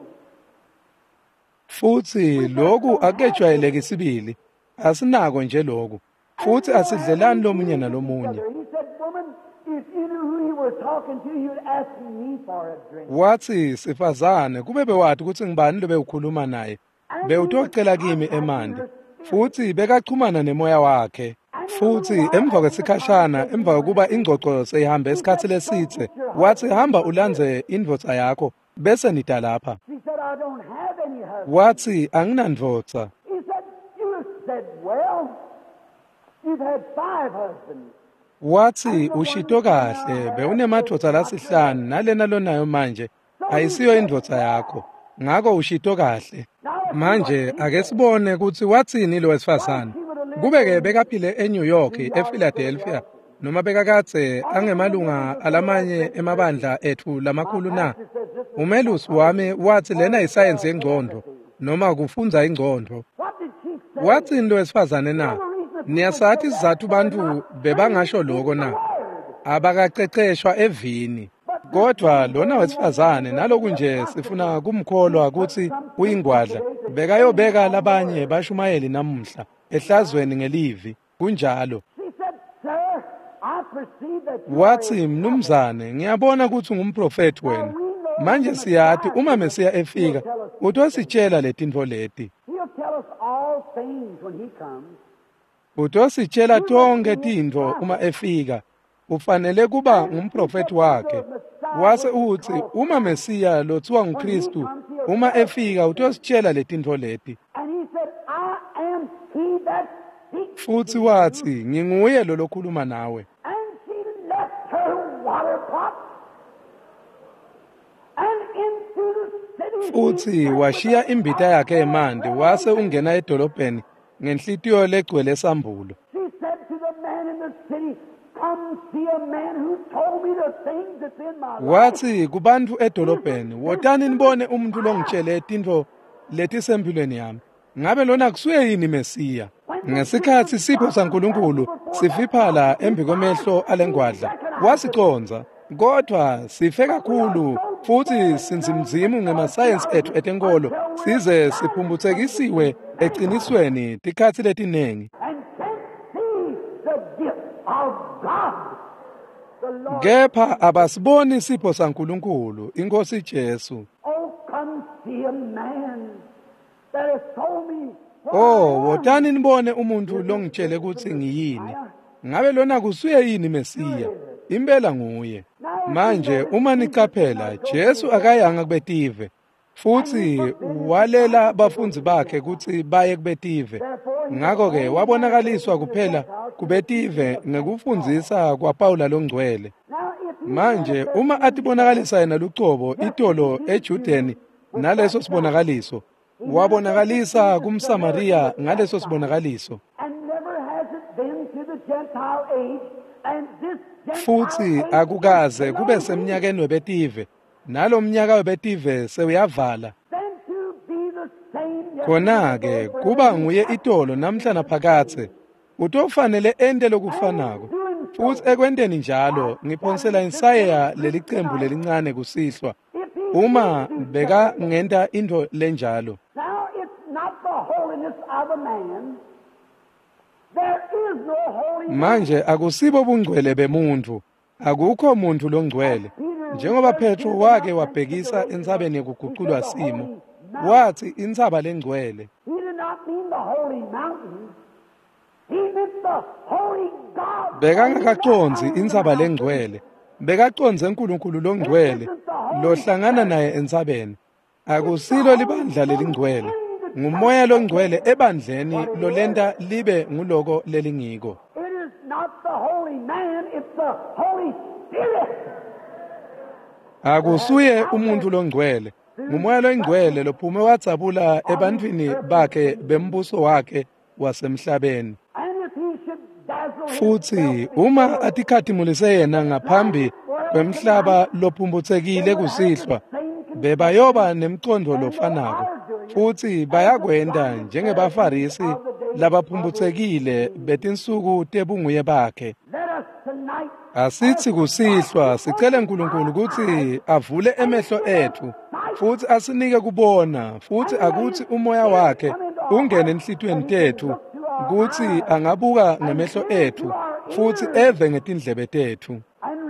A: Futhi loku akejwayeleki sibili. Asinako nje loku. Futhi asidlelani lomunye nalomunye.
B: He said, woman, if you knew who you were talking to, you'd ask me for a drink.
A: Wathi sifazane kube bewathi ukuthi ngibani lobe ukhuluma naye. Bewutocela kimi emanti. Futhi bekachumana nemoya wakhe. Futhi emva kwesikhashana emva kokuba ingcoco seyihambe isikhathi lesithe wathi hamba ulandze indvodza yakho bese nida lapha.
B: She said, I don't have any husband.
A: Wathi anginandvodza.
B: He said, you said, well, you've had five husbands.
A: Wathi ushito kahle bewunemadvodza lasihlanu nalena lonayo manje ayisiyo indvodza yakho. Ngako ushito kahle. Manje ake sibone ukuthi wathini lo wesifazane. Kubeke bekaphile eNew York, ePhiladelphia, noma bekakathe angemalunga alamanye emabandla ethu lamakhulu na. Umelusi wami wathi lena isayensi yengcondo noma kufunza ingcondo.
B: What did she say?
A: Wathini lo wesifazane na? Niyasathi izathu bantu bebangasho lokho na. Abakaqeqeshwa evini. Kodwa lona wesifazane naloku nje sifuna kumkholwa ukuthi uyingwadla bekayobeka labanye bashumayeli namuhla ehlazweni ngelivi kunjalo.
B: She said, sir, I perceive that you
A: Wathi mnumzane ngiyabona ukuthi ungumprofeti wena. Manje siyathi uma Mesiya efika uthositshela letintfo leti.
B: He'll tell us all things when he comes.
A: utositshela tonke tintfo uma efika. Ufanele kuba ngumprofeti wakhe. Wase uthi uma Mesiya lothiwa nguKristu uma efika utositshela letintfo leti. Futhi wathi nginguye lo lokhuluma nawe. Futhi washiya imbita yakhe emanti wase ungena edolobheni ngenhlitiyo legcwele esambulo. Wathi kubantu edolobheni, wotani nibone umuntu longitshele tintfo letisempilweni yami. Ngabe lona kusuye yini Mesiya? Ngesikhathi isipho saNkulunkulu sifiphala embi kwemehlo alengwadla, wasiconza. Kodwa sife kakhulu futhi sinzimzimu ngemasayensi ethu etenkolo size siphumbuthekisiwe eqinisweni tikhathi letinengi. Kepha abasiboni isipho saNkulunkulu, iNkosi Jesu. Oh, wotani nibone umuntu longitshele ukuthi ngiyini. Ngabe lona kusuye yini Mesiya? Impela nguye. Manje uma nicaphela, Jesu akayanga kuBetive. Futhi walela abafunzi bakhe ukuthi baye kuBetive. Ngakho ke wabonakaliswa kuphela kuBetive ngekufundzisa kwaPawula longcwele. Manje uma atibonakalisa yena lucobo itolo eJudeni naleso sibonakaliso, wabonakalisa kumSamariya ngaleso sibonakaliso. Futhi akukaze kube semnyakeni weBetive, nalo mnyaka weBetive sewuyavala. Khona-ke kuba nguye itolo namhla naphakathe, utofanele ende lokufanako. Futhi ekwenteni njalo ngiphonsela insaya lelicembu lelincane kusihlwa, uma beka ngenta into lenjalo. Manje akusibo bungcwele bemuntu, akukho muntu longcwele. Njengoba Petro wake wabhekisa entsabeni yokuguqulwa simo, wathi intsaba lengcwele. Bekangakaconzi intsaba lengcwele, bekaconze uNkulunkulu longcwele lohlangana naye entsabeni. Akusilo libandla lelingcwele, ngumoya longcwele ebandleni lolenta libe nguloko lelingiko. Akusuye umuntu longcwele, ngumoya longcwele lophume watsabula ebantwini bakhe bembuso wakhe wasemhlabeni. Futhi uma atikhathimulise yena ngaphambi kwemhlaba lophumbuthekile kusihlwa, bebayoba nemcondo lofanako. Futhi bayakwenda njengebafarisi labaphumbuthekile betinsuku tebunguye bakhe. Asithi kusihlwa sicele uNkulunkulu ukuthi avule emehlo ethu futhi asinike kubona, futhi akuthi umoya wakhe ungene enhlitweni tethu ukuthi angabuka ngemehlo ethu futhi eve ngetindlebe tethu.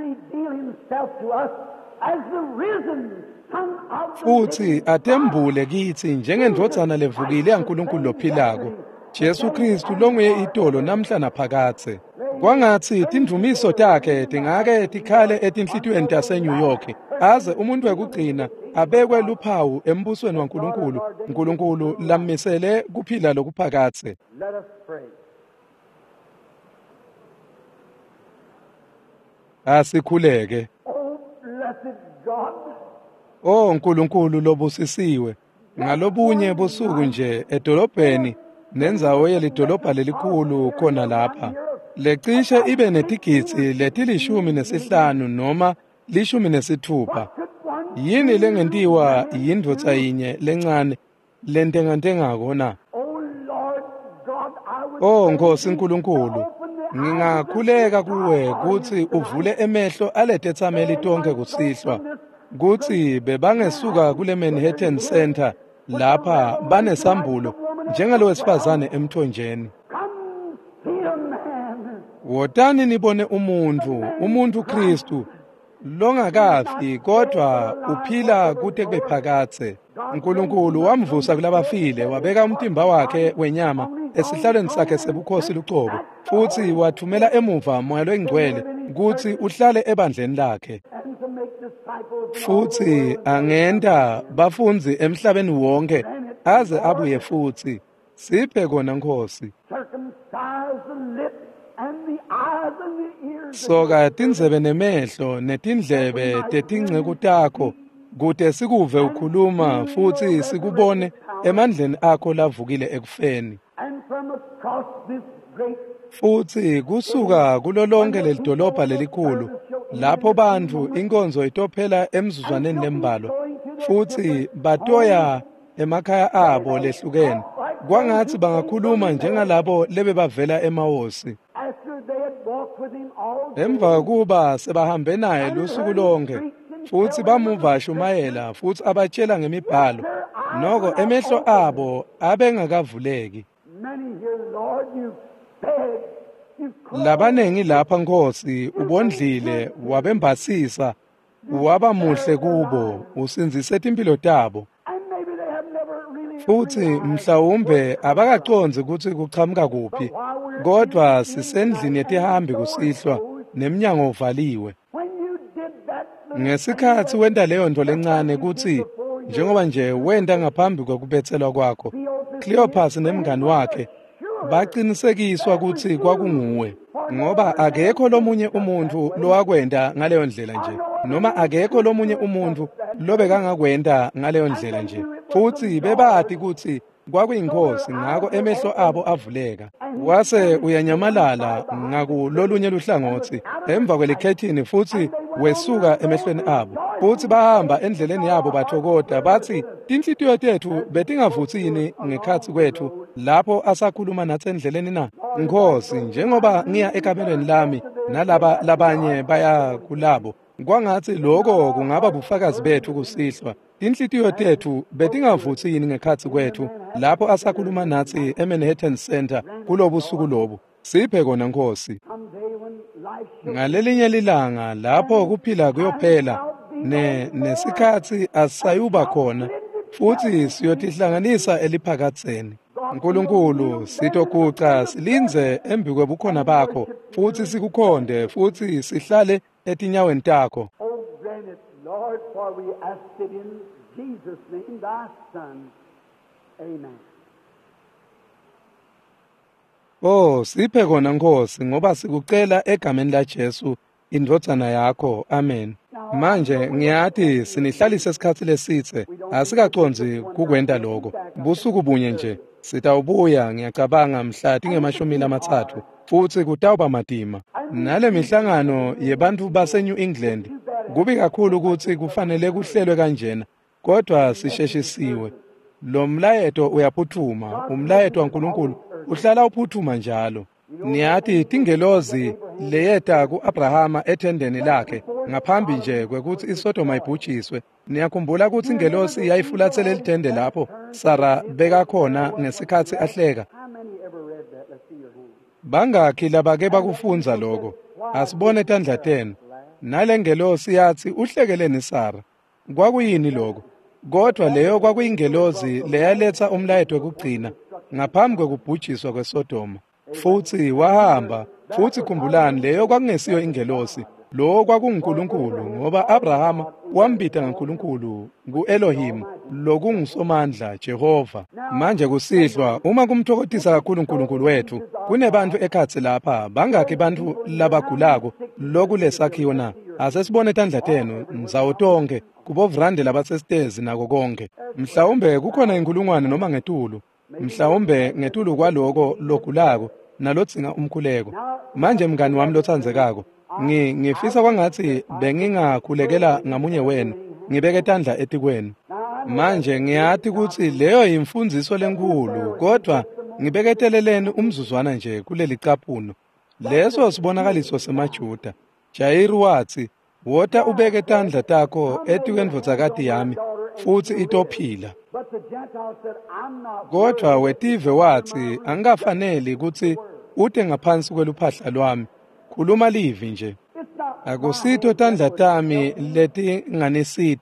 A: Futhi atembule kithi njengendvodzana levukile yaNkulunkulu lophilako, Jesu Kristu longuye itolo namhla naphakathe. Kwangathi tindvumiso takhe tingake tikhale etinhlitweni taseNew York, aze umuntu wekugcina abekwe luphawu embusweni waNkulunkulu, uNkulunkulu lamisele kuphila lokuphakathe. Asikhuleke. Oh Nkulunkulu lobusisiwe, ngalobunye busuku nje edolobheni nenzawo yelidolobha lelikhulu khona lapha, lecishe ibe netigitsi letilishumi nesihlanu noma lishumi nesithupha. Yini lengentiwa yindvodza yinye lencane lentengantengako na? Oh Nkosi Nkulunkulu, ngingakhuleka kuwe kuthi uvule emehlo aletetsameli tonke kusihlwa, kuthi bebangesuka kule Manhattan Center lapha banesambulo njengalo wesifazane emthonjeni. Wotani nibone umuntu, umuntu Kristu, longakafi kodwa uphila kude kube phakathe. uNkulunkulu wamvusa kulabafile, wabeka umtimba wakhe wenyama esihlalweni sakhe sebukhosi luqobo, futhi wathumela emuva moya lwengcwele ukuthi uhlale ebandleni lakhe, futhi angenta bafunzi emhlabeni wonke aze abuye futhi. Siphe kona Nkosi. Soka tindzebe nemehlo netindlebe tetinceku takho kude sikuve ukhuluma futhi sikubone emandleni akho lavukile ekufeni. Futhi kusuka kulolonke lelidolobha lelikhulu lapho bantu inkonzo itophela emzuzwaneni lembalwa futhi batoya emakhaya abo lehlukene kwangathi bangakhuluma njengalabo lebe bavela emawosi. Emva kuba sebahambe naye lusuku lonke futhi bamuva shumayela futhi abatshela ngemibhalo, noko emehlo abo abengakavuleki. Labanengi lapha Nkosi ubondlile, wabembasisa, waba muhle kubo, usinzise impilo tabo. Futhi mhlawumbe abakaconzi ukuthi kuchamuka kuphi, kodwa sisendlini yetihambi kusihlwa neminyango uvaliwe. Ngesikhathi wenda leyo nto lencane kuthi njengoba nje wenda ngaphambi kokubethelwa kwakho, Cleopas nemngani wakhe baqinisekiswa ukuthi kwakunguwe, ngoba akekho lomunye umuntu lowakwenda ngaleyo ndlela nje, noma akekho lomunye umuntu lobekangakwenda ngaleyo ndlela nje. Futhi bebathi ukuthi kwakuyinkosi, ngako emehlo abo avuleka. Wase uyanyamalala ngakulolunye luhlangothi emva kwelikhethini futhi wesuka emehlweni abo. Futhi bahamba endleleni yabo bathokoda bathi, tinhlitiyo tethu betingavuthini ngekhathi kwethu lapho asakhuluma nathi endleleni na? Nkosi, njengoba ngiya ekamelweni lami nalaba labanye baya kulabo, kwangathi lokho kungaba bufakazi bethu kusihlwa. Inhlitiyo tethu betingavuthini ngekhathi kwethu lapho asakhuluma nathi eManhattan Center kulobusuku lobu. Siphe kona Nkosi. Ngalelinye lilanga lapho kuphila kuyophela ne nesikhathi asayuba khona futhi siyotihlanganisa eliphakatheni. Nkulunkulu sitokuca silinze embi kwebukhona bakho futhi sikukhonde futhi sihlale etinyaweni takho.
B: Lord, for we ask it in Jesus' name, thy Son. Amen.
A: Oh, siphe kona Nkosi ngoba sikucela egameni laJesu indodana yakho. Amen. Manje ngiyathi sinihlalise isikhathi lesithe, asikaconzi kukwenda lokho. Busuku bunye nje sitawubuya ngiyacabanga mhla tingemashumi amathathu futhi kutawuba madima. Nale mihlangano yebantu base New England kubi kakhulu ukuthi kufanele kuhlelwe kanjena, kodwa sisheshisiwe. Lo mlayeto uyaphuthuma, umlayeto waNkulunkulu uhlala uphuthuma njalo. Niyathi tingelozi leyeta ku-Abrahama ethendeni lakhe ngaphambi nje kwekuthi iSodoma ibhujiswe. Niyakhumbula ukuthi ingelosi yayifulathele lithende lapho Sara beka khona ngesikhathi ahleka. Bangakhi labake bakufunza lokho? Asibone tandla tenu. Nale ngelosi yathi uhlekeleni Sara. Kwakuyini lokho? Kodwa leyo kwakuyingelozi leyaletha umlayeto wokugcina ngaphambi kokubhujiswa kweSodoma. Futhi wahamba, futhi khumbulani leyo kwakungesiyo ingelosi, lo kwakunguNkulunkulu, ngoba Abrahama wambita ngaNkulunkulu ku-Elohim, lokunguSomandla Jehova. Manje kusihlwa uma kumthokothisa kakhulu uNkulunkulu wethu, kunebantu ekhatsi lapha, bangakhi bantu labagulako lokulesakhiwo na? Asesibone tandla tenu nzawo tonke kubovrande labasestezi nako konke. Mhlawumbe kukhona inkulungwane noma ngetulu, mhlawumbe ngetulu kwaloko logulako nalodzinga umkhuleko. Manje mngani wami lothandzekako, ngi ngifisa kwangathi bengingakhulekela ngamunye wenu, ngibeke tandla etikweni. Manje ngiyathi ukuthi leyo yimfundiso lenkulu, kodwa ngibeketeleleni umzuzwana nje kuleli caphunu. Leso sibonakaliso semaJuda. Jayiru wathi, "Wota ubeke tandla takho etikweni vodzakati yami, futhi itophila." Kodwa wetive wathi, "Angafanele ukuthi ute ngaphansi kweluphahla lwami, khuluma livi nje. Akusito tandla tami leti nganisita,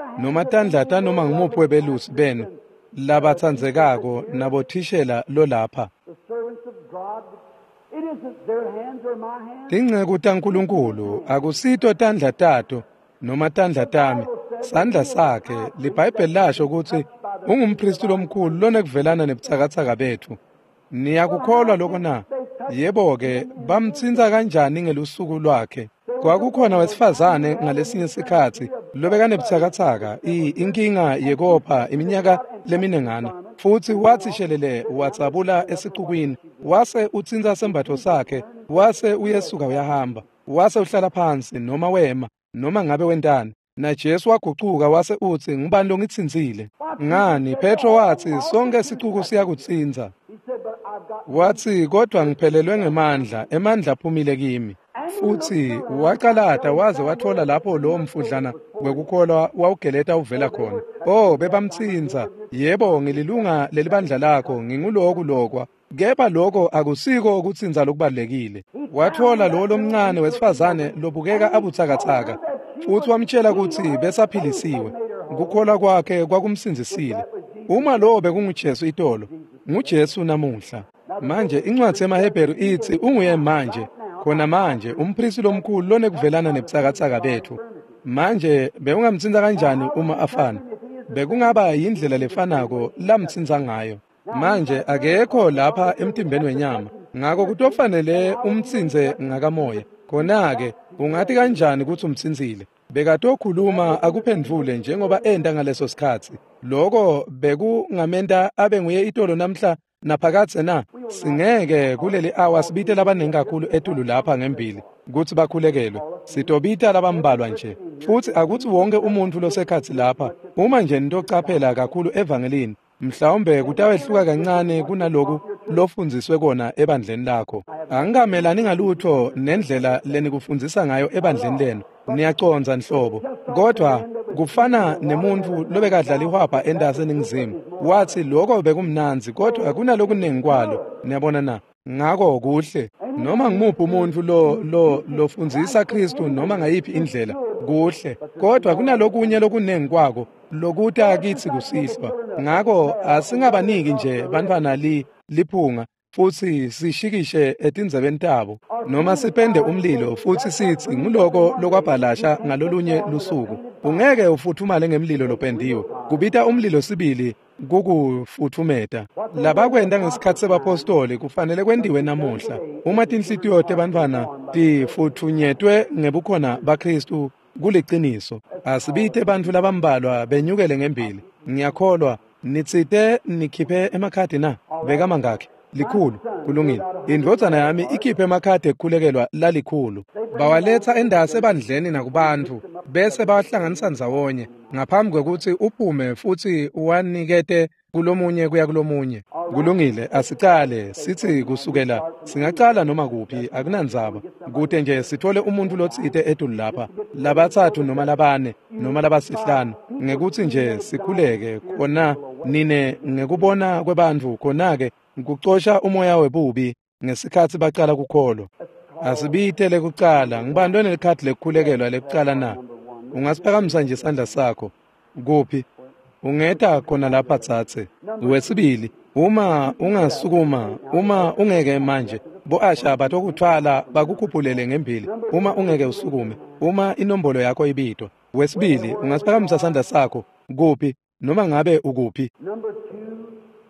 A: noma tandlata noma ngimuphi webelusi benu labathandzekako nabothishela lo lapha.
B: The servants of God, it isn't their hands or my hands.
A: Tinceku taNkulunkulu akusito tandla tato noma tandla tami, sandla sakhe. LiBhayibheli lasho ukuthi ungumpristi lomkhulu lonekuvelana nebuthakathaka bethu. Niyakukholwa lokho na? Yebo-ke, bamtsinza kanjani ngelusuku lwakhe? Kwakukhona wesifazane ngalesinye isikhathi lobekanebuthakathaka, inkinga yekopha iminyaka leminengana, futhi wathi shelele watsabula esixukwini, wase utsinza sembatho sakhe, wase uyesuka uyahamba, wase uhlala phansi noma wema noma ngabe wentana. Na Jesu waguquka wase uthi ngibani lo ngitsinzile? Ngani? Petro wathi sonke isixuku siyakutsinza.
B: He said, but I've got
A: Wathi kodwa ngiphelelwe ngemandla, emandla aphumile kimi. Futhi waqalata waze wathola lapho lo mfudlana wekukholwa wawugeleta uvela khona. Oh, bebamtsinza. Yebo, ngililunga lelibandla lakho, nginguloko lokwa. Kepha lokho akusiko ukutsinza lokubalekile. Wathola lo lomncane wesifazane lobukeka abuthakathaka. Futhi wamtshela ukuthi besaphilisiwe. Ukukholwa kwakhe kwakumsinzisile. Uma lo bekunguJesu itolo, nguJesu namuhla. Manje incwadi yamaHebheru ithi unguye manje, khona manje umpristi lomkhulu lonekuvelana nebuthakathaka bethu. Manje bekungamtsinza kanjani uma afana? Bekungaba yindlela lefanako lamtsinza ngayo. Manje akekho lapha emtimbeni wenyama. Ngakho kutofanele umtsinze ngakamoya. Khona-ke ungathi kanjani ukuthi umtsinzile? Bekatokhuluma akuphendvule njengoba enda ngaleso sikhathi. Lokho bekungamenta abe nguye itolo namhla naphakathe na. Singeke kuleli hour sibite labaningi kakhulu etulu lapha ngembili ukuthi bakhulekelwe. Sitobita labambalwa nje. Futhi akuthi wonke umuntu losekhathi lapha. Uma nje nitochaphela kakhulu evangelini, mhlawumbe kutawehluka kancane kunaloku lofundziswe kona ebandleni lakho. Angikamelani ngalutho nendlela lenikufundisa ngayo ebandleni lenu. Niyaconza nhlobo. Kodwa kufana nemuntu lobekadlala ihwapha endase eningizimu. Wathi lokho bekumnanzi kodwa kunalokuningi kwalo. Niyabona na? Ngakho kuhle. Noma ngimuphi umuntu lo lo lofundzisa Kristu noma ngayiphi indlela kuhle. Kodwa kunalokunye lokuningi kwako lokuthi akithi kusihlwa. Ngakho asingabaniki nje bantwana li liphunga futhi sishikishe etindzebeni tabo noma sipende umlilo futhi sithi nguloko lokwabhalasha ngalolunye lusuku. Ungeke ufuthumale ngemlilo lopendiwe. Kubita umlilo sibili kukufuthumeta. Labakwenda ngesikhathi sebapostoli kufanele kwendiwe namuhla. Uma tinhlitiyo tebantwana tifuthunyetwe ngebukhona baKristu kuliqiniso. Asibite bantfu labambalwa benyukele ngembili. Ngiyakholwa nitsite nikhiphe emakhadi na beka mangakhe likhulu kulungile. Indvodzana yami ikhiphe emakhadi ekukhulekelwa lalikhulu. Bawaletha endase ebandleni nakubantu bese bawahlanganisa ndzawonye ngaphambi kwekuthi uphume futhi uwanikete kulomunye kuya kulomunye. Kulungile, asicale sithi kusukela singacala noma kuphi akunandzaba. Kude nje sithole umuntu lotsite etulu lapha, labathathu noma labane noma labasihlanu. Ngekuthi nje sikhuleke khona nine ngekubona kwebantfu khona-ke kucosha umoya webubi ngesikhathi baqala kukholwa. Asibitele kucala, ngibani lonelikhadi lekukhulekelwa lekucala na? Ungasiphakamisa nje isandla sakho. Kuphi? Ungeta khona lapha tsatse. Wesibili, uma ungasukuma, uma ungeke manje, bo-Asha batokuthwala bakukhuphulele ngembili. Uma ungeke usukume, uma inombolo yakho ibitwa. Wesibili, ungasiphakamisa isandla sakho. Kuphi? Noma ngabe ukuphi?
B: number two,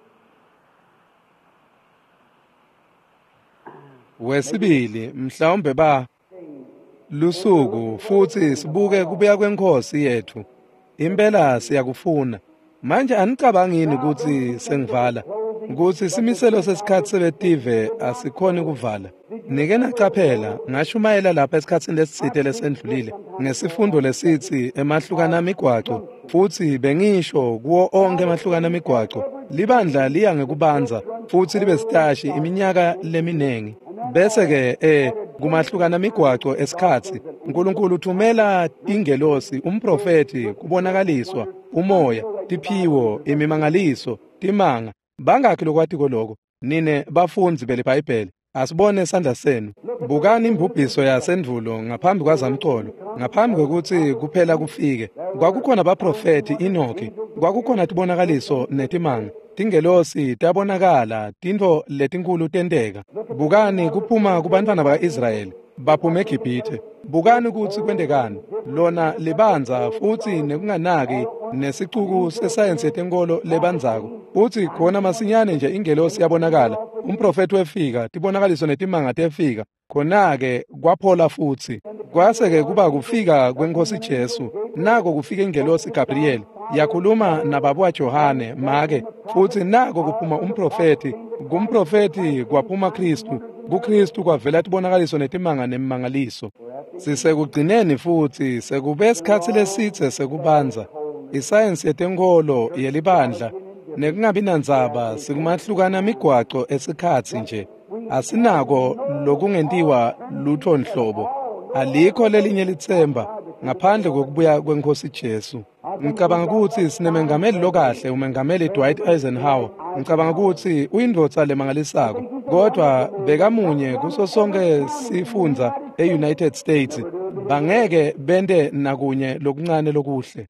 A: Wesibili, mhlawumbe ba lusuku futhi sibuke kubuya kwenkosi yethu. Impela siyakufuna. Manje anicabangini ukuthi sengivala ukuthi simiselo sesikhathi sebetive asikhoni kuvala. Nike nacaphela ngashumayela lapha esikhatsini lesitsite lesendlulile ngesifundo lesithi emahlukana amigwaco futhi bengisho kuwo onke emahlukana amigwaco libandla liya ngekubanza futhi libe sitashi iminyaka leminengi. Bese ke eh kumahlukana amigwaco esikhathi uNkulunkulu uthumela ingelosi umprofeti kubonakaliswa umoya tiphiwo imimangaliso timanga bangakhi lokwati koloko nine bafundzi beleBhayibheli asibone isandla senu. Bukani imbubhiso yasendulo ngaphambi kwazamcolo, ngaphambi kokuthi kuphela kufike. Kwakukhona abaprofeti Enoki, kwakukhona tibonakaliso netimanga, tingelosi tabonakala, tinto letinkulu tenteka. Bukani kuphuma kubantwana baka-Israyeli, baphuma eGibhithe. Bukani ukuthi kwendekani, lona libanza futhi nekunganaki nesicuku sesayensi yetenkolo lebanzako. Uthi khona masinyane nje ingelosi yabonakala, umprofeti wefika, tibonakaliso netimanga tefika. Khona-ke kwaphola futhi. Kwase-ke kuba kufika kwenkosi Jesu, nako kufika ingelosi Gabriel, yakhuluma nababwa Johane, make, futhi nako kuphuma umprofeti, kumprofeti kwaphuma Kristu, kuKristu kwavela tibonakaliso netimanga nemimangaliso. Sisekugcineni futhi, sekube isikhathi lesitse sekubanza, isayensi yetenkolo yelibandla, nekungabi nandzaba sikumahlukana migwaco esikhatsi nje. Asinako lokungentiwa lutho nhlobo. Alikho lelinye litsemba ngaphandle kokubuya kwenkosi Jesu. Ngicabanga ukuthi sinemengameli lokahle, umengameli Dwight Eisenhower. Ngicabanga ukuthi uyindvodza lemangalisako, kodwa bekamunye kuso sonke sifundza e-United States bangeke bende nakunye lokuncane lokuhle.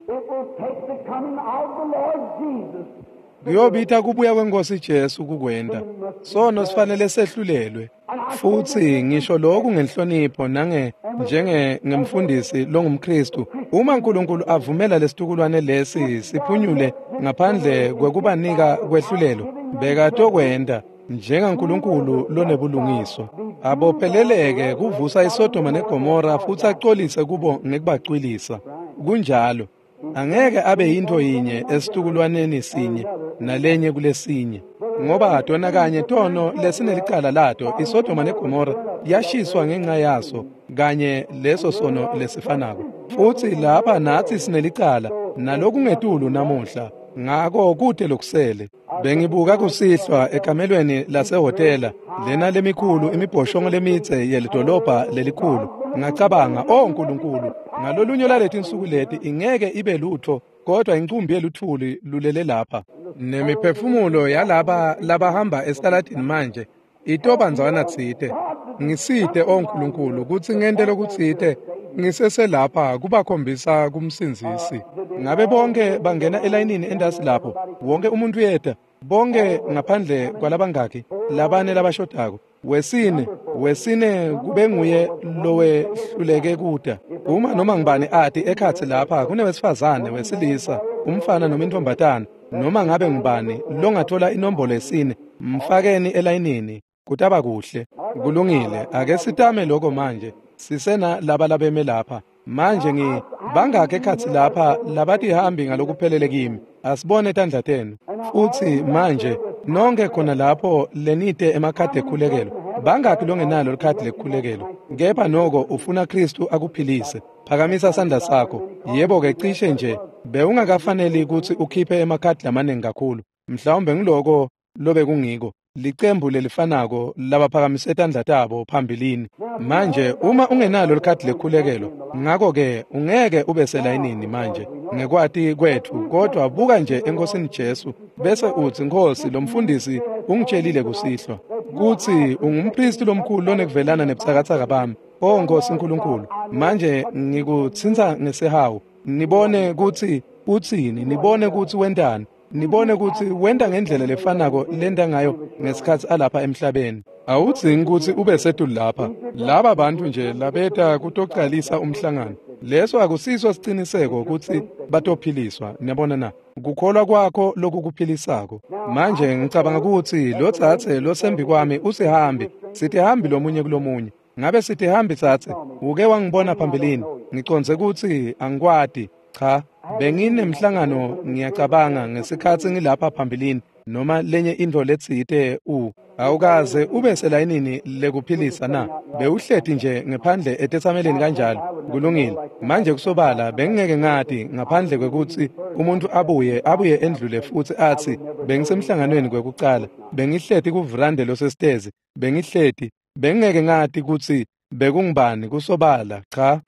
A: Kuyobita kubuya kwenkosi Jesu kukwenda. Sono sifanele sehlulelwe. Futhi ngisho lokhu ngenhlonipho nange njenge ngemfundisi longumKristu, uma uNkulunkulu avumela lesitukulwane lesi siphunyule ngaphandle kwekubanika kwehlulelo, beka tokwenda njengaNkulunkulu lonebulungiswa. Abopheleleke kuvusa iSodoma neGomora futhi axolise kubo ngekubacwilisa. Kunjalo angeke abe yinto yinye esitukulwaneni sinye nalenye kulesinye, ngoba tona kanye tono lesinelicala lato iSodoma neGomora yashiswa ngenxa yaso kanye leso sono lesifanako. Futhi lapha nathi sinelicala nalokungetulu namuhla, ngako kude lokusele. Bengibuka kusihlwa ekamelweni lasehotela lena lemikhulu imibhoshongo lemitse yelidolobha lelikhulu. Ngacabanga, oh Nkulunkulu, ngalolunye lalethi insuku leti ingeke ibe lutho, kodwa incumbi yeluthuli lulele lapha. Nemiphefumulo yalaba labahamba esitaladini manje itobanzana tsite. Ngisite oh Nkulunkulu kuthi ngente lokutsite ngiseselapha kubakhombisa kumsinzisi. Ngabe bonke bangena elayinini endasi lapho, wonke umuntu yedwa, bonke ngaphandle kwalabangaki, labane labashotako. Wesine, wesine kube nguye lowehluleke kuda. Uma noma ngibani ati ekhathi lapha kunewesifazane, wesilisa, umfana noma intombatana, noma ngabe ngibani longathola inombolo yesine, mfakeni elayinini, kutaba kuhle. Kulungile, ake sitame lokho manje. Sisena laba labeme lapha. Manje ngi bangake ekhathi lapha labati hambi ngalokuphelele kimi. Asibone tandla tenu. Futhi manje nonke khona lapho lenite emakhadi ekhulekelo. Bangaki longenalo likhadi lekhulekelo. Kepha noko ufuna Kristu akuphilise. Phakamisa sandla sakho. Yebo ke cishe nje beungakafanele ukuthi ukhiphe emakhadi lamaningi kakhulu. Mhlawumbe ngiloko lobe kungiko. Licembu lelifanako labaphakamise tandla tabo phambilini. Manje uma ungenalo likhadi lekhulekelo, ngako ke ungeke ube selayinini manje ngekwati kwethu, kodwa buka nje enkosini Jesu bese uthi, Nkosi, lo mfundisi ungitshelile kusihlwa kuthi ungumpristi lomkhulu lonekuvelana nebuthakathaka bami. Oh Nkosi uNkulunkulu, manje ngikutsinza ngesehawu, nibone ukuthi uthini, nibone ukuthi wendani, nibone ukuthi wenda ngendlela lefanako lenda ngayo ngesikhathi alapha emhlabeni. Awudzingi ukuthi ube setulu lapha. Laba bantu nje labeta kutoqalisa umhlangano. Leso akusiso siciniseko ukuthi batophiliswa. Niyabona na? Ukukholwa kwakho lokukuphilisako. Manje ngicabanga ukuthi lo tsatse lo sembi kwami usihambi. Sithi hambi lomunye kulomunye. Ngabe sithi hambi tsatse. Uke wangibona phambilini. Ngiconze ukuthi angikwadi. Cha, benginemhlangano ngiyacabanga ngesikhathi ngilapha phambilini noma lenye into letsite u. Awukaze ube selayinini lekuphilisa na. Bewuhleti nje ngaphandle etetsameleni kanjalo. Kulungile. Manje kusobala bengeke ngadi ngaphandle kwekuthi umuntu abuye abuye endlule futhi athi bengisemhlanganweni kwekucala. Bengihleti kuvrande losestezi. Bengihleti. Bengeke ngadi ukuthi bekungibani kusobala. Cha.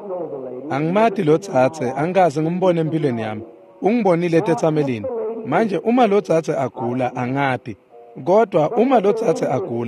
A: Angimati lo tsatse, angazi ngumbone empilweni yami. Ungibonile etetsamelini. Manje uma lo tsatse agula angadi. Kodwa uma lo tsatse agula,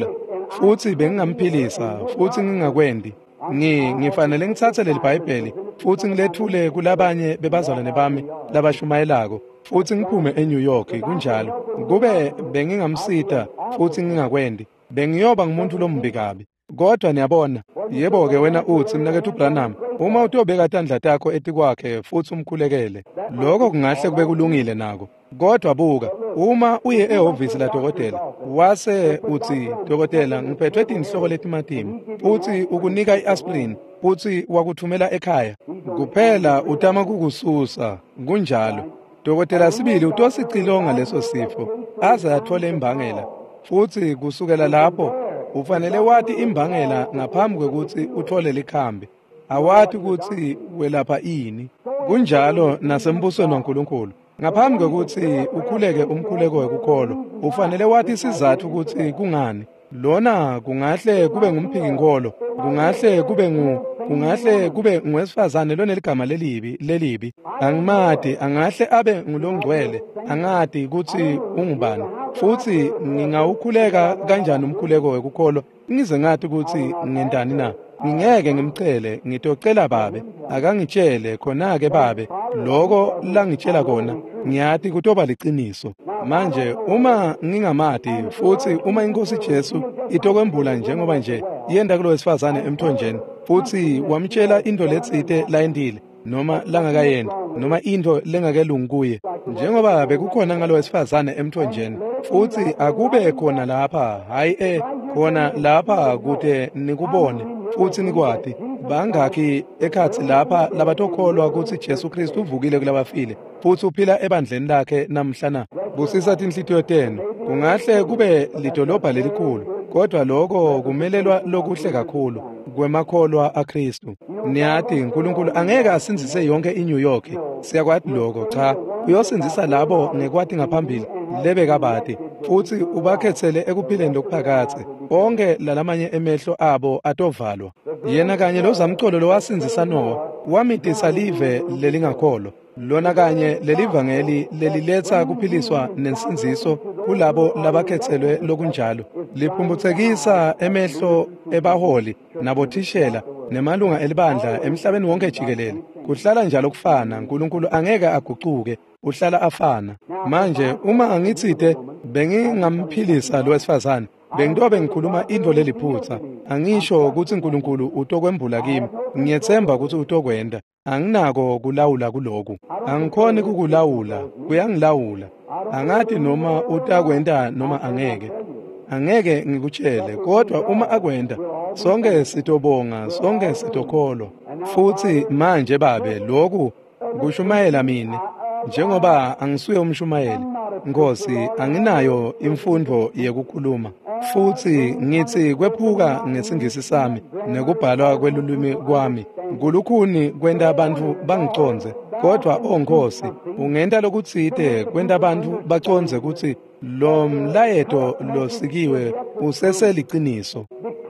A: futhi bengingamphilisa futhi ngingakwendi, ngi ngifanele ngithathe leli Bhayibheli futhi ngilethule kulabanye bebazalwane bami labashumayelako futhi ngiphume eNew York kunjalo. Kube bengingamsita futhi ngingakwendi, bengiyoba ngumuntu lombi kabi. Kodwa niyabona, yebo-ke wena uthi mnakethu uBranham, uma utobeka tandla takho etikwakhe futhi umkhulekele, lokho kungahle kube kulungile nako. Kodwa buka, uma uye ehhovisi laDokotela wase uthi, Dokotela ngiphethwe inhloko letimatimi, futhi ukunika i-aspirin, futhi wakuthumela ekhaya, kuphela utama kukususa, kunjalo. Dokotela sibili utosicilonga leso sifo, aze athole imbangela, futhi kusukela lapho ufanele wathi imbangela ngaphambi kwekuthi uthole likhambi. Awathi ukuthi welapha ini. Kunjalo nasembusweni waNkulunkulu. Ngaphambi kwekuthi ukhuleke umkhuleko wekukholo, ufanele wathi isizathu ukuthi kungani. Lona kungahle kube ngumphiki nkolo, kungahle kube ngu kungahle kube ngwesifazane loneligama lelibi lelibi, angimadi, angahle abe ngulongcwele, angadi ukuthi ungubani. Futhi ngingawukhuleka kanjani umkhuleko wekukholo ngize ngathi ukuthi ngentani na. Ngingeke ngimcele, ngitocela babe, akangitshele khona-ke babe, loko langitshela kona ngiyathi kutoba liqiniso. Manje uma ngingamadi futhi uma inkosi Jesu itokwembula njengoba nje yenda kulo wesifazane emthonjeni, futhi wamtshela into letsite layendile noma langakayenda noma into lengakelungi kuye, njengoba bekukhona ngalo wesifazane emthonjeni, futhi akube khona lapha, hayi eh khona lapha kude nikubone futhi nikwadi. Bangakhi ekhathi lapha labatokholwa ukuthi Jesu Kristu uvukile kulabafile futhi uphila ebandleni lakhe namhlanje. Busisa inhlitiyo tenu, kungahle kube lidolobha lelikhulu, kodwa lokho kumelelwa lokuhle kakhulu kwemakholwa aKristu. Niyathi uNkulunkulu angeke asinzise yonke iNew York, siyakwathi lokho, cha, uyosinzisa labo ngekwathi ngaphambili lebe kabade, futhi ubakhethele ekuphileni lokuphakathi bonke lalamanye emehlo abo atovalwa. Yena kanye lozamcolo lowasinzisa Nowa wamitisa live lelingakholwa, lona kanye lelivangeli leliletha kuphiliswa nensinziso kulabo labakhethelwe lokunjalo, liphumbuthekisa emehlo ebaholi nabothishela nemalunga elibandla emhlabeni wonke jikelele. Kuhlala njalo kufana, uNkulunkulu angeke aguquke, uhlala afana. Manje uma angithide bengingamphilisa lo wesifazane, bengitobe ngikhuluma into leliphutha. Angisho ukuthi uNkulunkulu utokwembula kimi, ngiyethemba ukuthi utokwenda. Anginako kulawula kuloku, angikhoni kukulawula, kuyangilawula. Angathi noma utakwenda noma angeke, angeke ngikutshele, kodwa uma akwenda sonke sitobonga, sonke sitokholwa. Futhi manje babe, lokhu kushumayela mina njengoba angisuye umshumayeli, Nkosi, anginayo imfundo yekukhuluma, futhi ngithi kwephuka ngesingisi sami nekubhalwa kwelulwimi kwami kulukhuni kwenta abantu bangiconze. Kodwa oNkosi, ungenta lokutsite kwenta abantu baconze ukuthi lo mlayeto losikiwe useseliqiniso.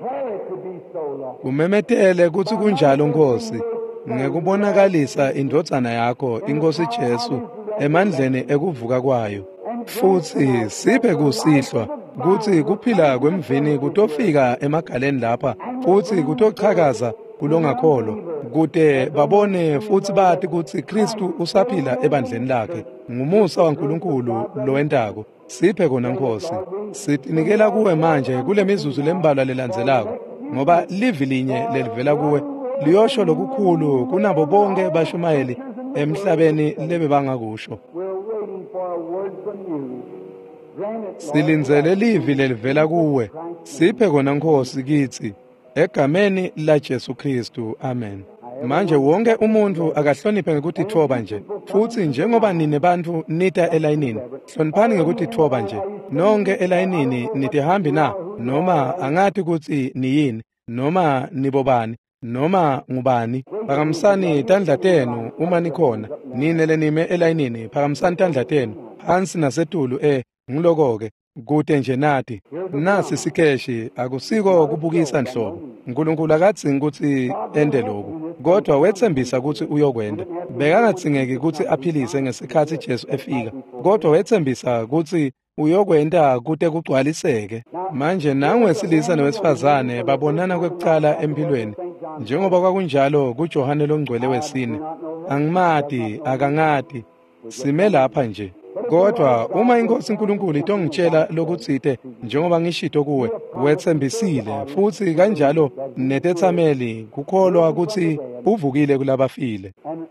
A: Kumemetele ukuthi kunjalo Nkosi, ngekubonakalisa indodzana yakho inkosi Jesu emandleni ekuvuka kwayo. Futhi siphe kusihlwa kuthi kuphila kwemvini kutofika emagaleni lapha, futhi kutochakaza kulongakholwa, kude babone futhi bathi ukuthi Kristu usaphila ebandleni lakhe. Ngumusa waNkulunkulu lowentako. Siphe kona Nkosi. Sitinikela kuwe manje kule mizuzu lembalwa lelandzelako, ngoba livi linye lelivela kuwe liyosho lokukhulu kunabo bonke bashumayeli emhlabeni lebe bangakusho. Silinzele livi lelivela kuwe, siphe kona Nkosi kithi, egameni la Jesu Kristu, amen. Manje wonke umuntu akahloniphe ngekuthi thoba nje, futhi njengoba nine bantu nita elayinini, hloniphani ngekuthi thoba nje. Nonke elayinini nithi hambi na, noma angathi ukuthi niyini, noma nibobani, noma ngubani. Phakamisani tandla tenu uma nikhona, nine lenime elayinini, phakamisani tandla tenu, hansi nasetulu eh, ngiloko-ke, kude nje nathi. Nasi sikheshi, akusiko kubukisa nhlobo. uNkulunkulu akadzingi ukuthi ende lokhu, kodwa wethembisa ukuthi uyokwenda. Bekangadingeki ukuthi aphilise ngesikhathi Jesu efika, kodwa wethembisa ukuthi uyokwenta kude kugcwaliseke. Manje nangu wesilisa nowesifazane babonana kwekucala empilweni, njengoba kwakunjalo kuJohane longcwele wesine. Angimati, akangati, sime lapha nje. Kodwa uma iNkosi uNkulunkulu itongitshela lokutsite njengoba ngishito kuwe, wethembisile futhi kanjalo netetsameli kukholwa ukuthi uvukile kulabafile.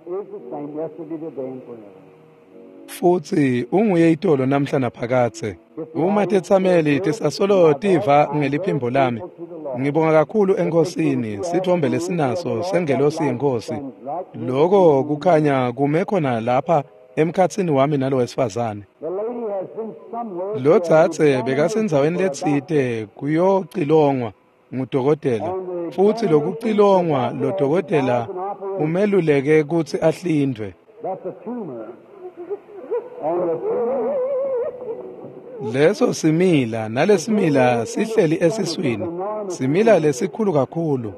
A: Futhi unguye itolo namhla naphakathe. Uma tetsameli tisasolo tiva ngeliphimbo lami, ngibonga kakhulu eNkosini sithombe lesinaso sengelosi yenkosi. Lokho kukhanya kume khona lapha emkhatsini wami nalo wesifazane. Lo dzadze bekasenzaweni letsite kuyocilongwa ngudokotela, futhi lokucilongwa lo dokotela umeluleke ukuthi ahlindwe. Leso simila nalesimila sihleli esiswini, simila lesikhulu kakhulu.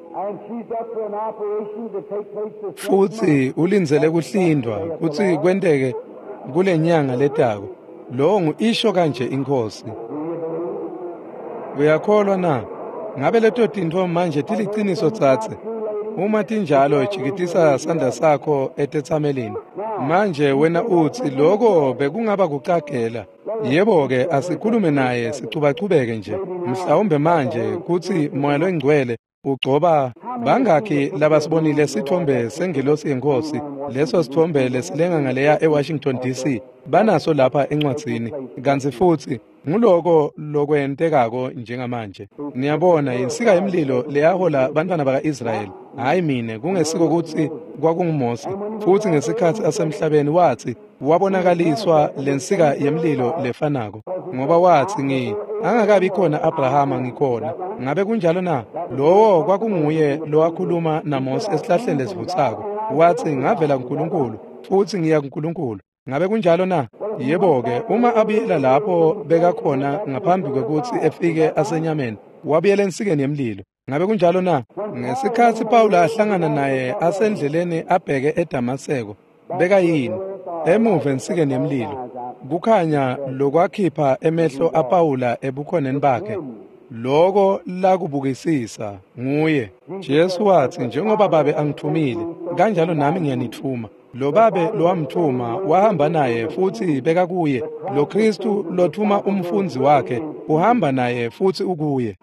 A: Futhi ulinzele kuhlindwa kuthi kwenteke kule nyanga letako. Lo ngu-isho kanje iNkosi. Uyakholwa na? Ngabe leto tinto manje tiliciniso dzadze. Uma tinjalo jikitisa sandla sakho etetsamelini. Manje wena uthi lokho bekungaba kucagela. Yebo-ke asikhulume naye sicubachubeke nje. Mhlawumbe manje kuthi moya longcwele ugcoba bangakhi labasibonile sithombe sengelosi yenkosi, leso sithombe lesilenga ngaleya eWashington D C, banaso lapha encwadzini. Kanti futhi nguloko lokwentekako njengamanje. Niyabona insika yemlilo leyahola bantwana baka-Israyeli. Hayi mina kungesiko ukuthi kwakunguMose, futhi ngesikhathi asemhlabeni wathi wabonakaliswa lensika yemlilo lefanako, ngoba wathi ngi angakabi khona Abrahama ngikhona. Ngabe kunjalo na? Lowo kwakunguye lowakhuluma naMose esihlahleni lesivuthako, wathi ngavela kuNkulunkulu futhi ngiya kuNkulunkulu. Ngabe kunjalo na? Yebo-ke uma abuyela lapho bekakhona ngaphambi kwekuthi efike asenyameni, wabuyela ensikeni yemlilo. Ngabe kunjalo na? Ngesikhathi Pawulo ahlangana naye asendleleni abheke eDamaseko, beka yini emuva ensikeni yemlilo. Kukhanya lokwakhipha emehlo aPawula ebukhoneni bakhe. Loko lakubukisisa nguye. Jesu wathi njengoba babe angithumile, kanjalo nami ngiyanithuma. Lo babe lowamthuma wahamba naye futhi beka kuye. Lo Kristu lothuma umfunzi wakhe uhamba naye futhi ukuye.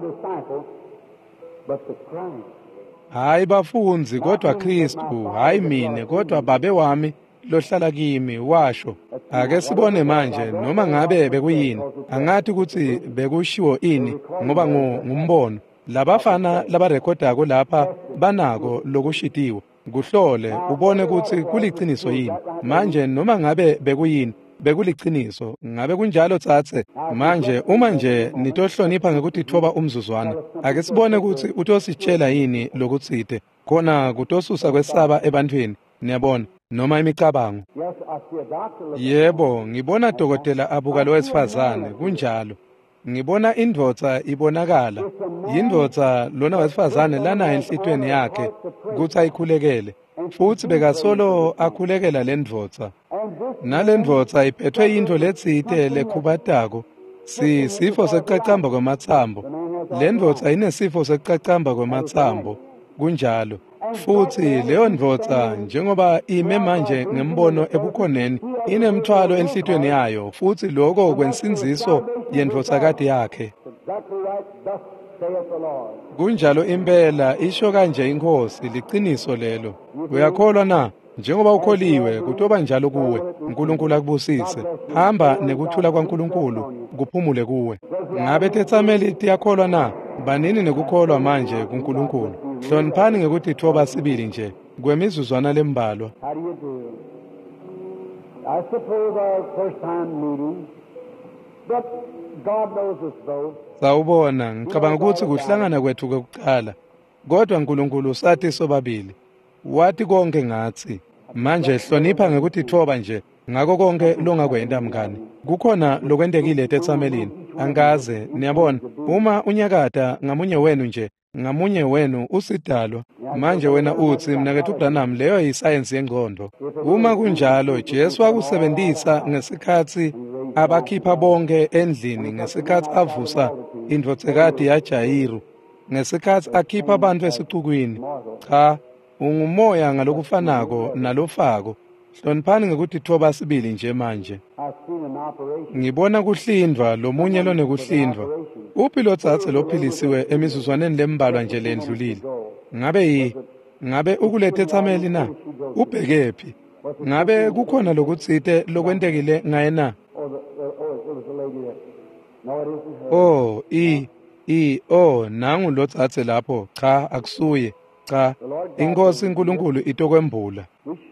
A: Hayi bafunzi kodwa Kristu, hayi mina kodwa babe wami lohlala kimi, washo. Ake sibone manje noma ngabe bekuyini. Angathi ukuthi bekushiwo ini ngoba ngumbono. Labafana labarekhodako lapha banako lokushitiwe. Kuhlole ubone ukuthi kuliciniso yini. Manje noma ngabe bekuyini bekuliciniso, ngabe kunjalo tsatse. Manje uma nje nitohlonipha ngekuthi thoba umzuzwana, ake sibone ukuthi utositshela yini lokutsite khona kutosusa kwesaba ebantwini. Niyabona noma imicabango. Yebo, ngibona dokotela abuka lo wesifazane kunjalo. Ngibona indvodza ibonakala. Yindvodza lona wesifazane lana enhlitweni yakhe ukuthi ayikhulekele. Futhi bekasolo akhulekela lendvodza. Nalendvodza iphethwe yinto letsite lekhubatako. Si sifo sekucacamba kwemathambo. Lendvodza inesifo sekucacamba kwemathambo. Kunjalo. Futhi leyo ndvodza njengoba ime manje ngembono ebukhoneni inemthwalo enhlitweni yayo, futhi lokho kwensinziso yendvodzakati yakhe. Kunjalo impela isho kanje iNkosi, liqiniso lelo. Uyakholwa na? Njengoba ukholiwe kutoba njalo kuwe. uNkulunkulu akubusise. Hamba nekuthula kwaNkulunkulu kuphumule kuwe. Ngabe tetsameli tiyakholwa na? Banini nekukholwa manje kuNkulunkulu. Hloniphani ngekuthi thoba sibili nje kwemizuzwana lembalwa. Sawubona, ngicabanga ukuthi kuhlangana kwethu kokuqala. Kodwa uNkulunkulu sathi sobabili. Wathi konke ngathi. Manje hlonipha ngekuthi thoba nje ngako konke longakwenda mngani. Kukhona lokwendekile tetsamelini. Angaze, niyabona, uma unyakata ngamunye wenu nje ngamunye wenu usidalwa. Manje wena uthi mnakethu uBranham leyo yisayensi yengqondo. Uma kunjalo Jesu wakusebenzisa ngesikhathi abakhipha bonke endlini, ngesikhathi avusa indvodekati yaJayiru, ngesikhathi akhipha abantu esixukwini. Cha, ungumoya ngalokufanako nalofako. Hloniphani ngekuthi thoba sibili nje manje. Ngibona kuhlindwa lomunye lone kuhlindwa. Uphi lo tsatse lophilisiwe emizuzwaneni lembalwa nje lendlulile? Ngabe yi ngabe ukulethe ethameli na? Ubhekephi? Ngabe kukhona lokutsite lokwentekile ngaye na? Oh, i i oh nangu lo tsatse lapho. Cha, akusuye. Cha, inkosi uNkulunkulu itokwembula.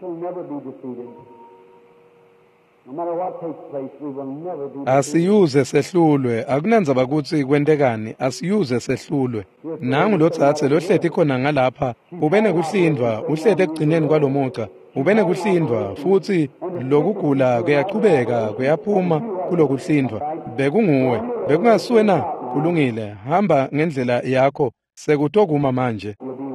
A: Asiyuze sehlulwe, akunanzaba ukuthi kwentekani, asiyuze sehlulwe. Nangu lo tsatse lohlethi khona ngalapha, ubene kuhlindwa, uhlethe ekugcineni kwalomuca, ubene kuhlindwa, futhi lokugula kuyaqhubeka, kuyaphuma kulokuhlindwa. Bekunguwe, bekungasuwe na? Kulungile, hamba ngendlela yakho, sekutokuma manje.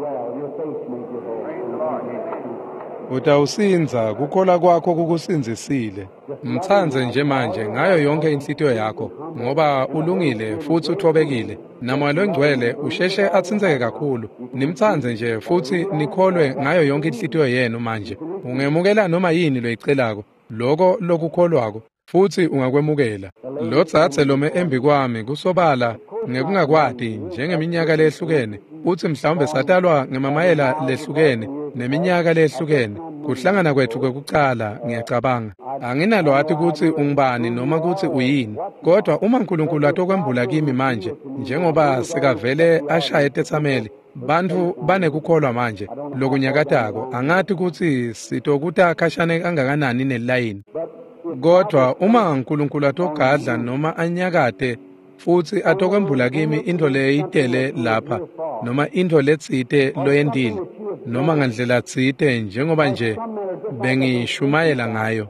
A: Utawusinza, kukholwa kwakho kukusinzisile. Mthanze nje manje ngayo yonke inhlitiyo yakho, ngoba ulungile futhi uthobekile. Namoya longcwele usheshe atsinzeke kakhulu. Nimthanze nje futhi nikholwe ngayo yonke inhlitiyo yenu manje. Ungemukela noma yini loyicelako, lokho lokukholwako, futhi ungakwemukela. Lo tsatse lome embi kwami kusobala ngekungakwadi njengeminyaka lehlukene. Uthi mhlawumbe satalwa ngemamayela lehlukene neminyaka lehlukene. Kuhlangana kwethu kwekucala ngiyacabanga. Anginalo athi ukuthi ungibani noma ukuthi uyini. Kodwa uma uNkulunkulu atokwembula kimi manje, njengoba sikavele ashaya etethameli, bantu banekukholwa manje lokunyakatako. Angathi ukuthi sitokuta khashane kangakanani nelayini. Kodwa uma uNkulunkulu atogadla noma anyakade futhi atokwembula kimi into leyitele lapha, noma into letsite loyendile, noma ngandlela tsite njengoba nje bengishumayela ngayo.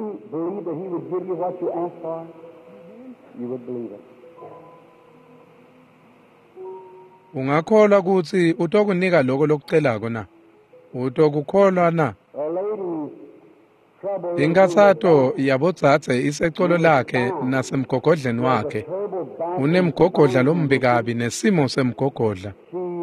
A: Ungakholwa ukuthi utokunika lokho lokucelako na? Utokukholwa na? Inkathato yabodzadze isecolo lakhe nasemgogodleni wakhe. Unemgogodla lombi kabi nesimo semgogodla.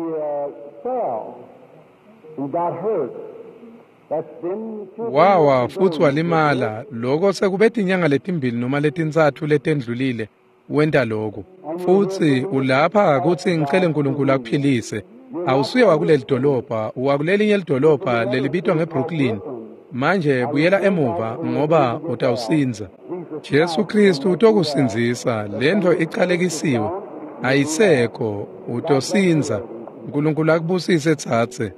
A: Wawa futhi walimala. Lokho sekubethe inyanga letimbili noma letintsathu letendlulile wenda lokho. Futhi ulapha ukuthi ngicele uNkulunkulu akuphilise. Awusuye wakuleli dolobha, wakulelinye lidolobha lelibitwa ngeBrooklyn. Manje buyela emuva ngoba utawusinza. Jesu Kristu utokusinzisa, lento iqalekisiwe, ayisekho, utosinza. uNkulunkulu akubusise tsatse.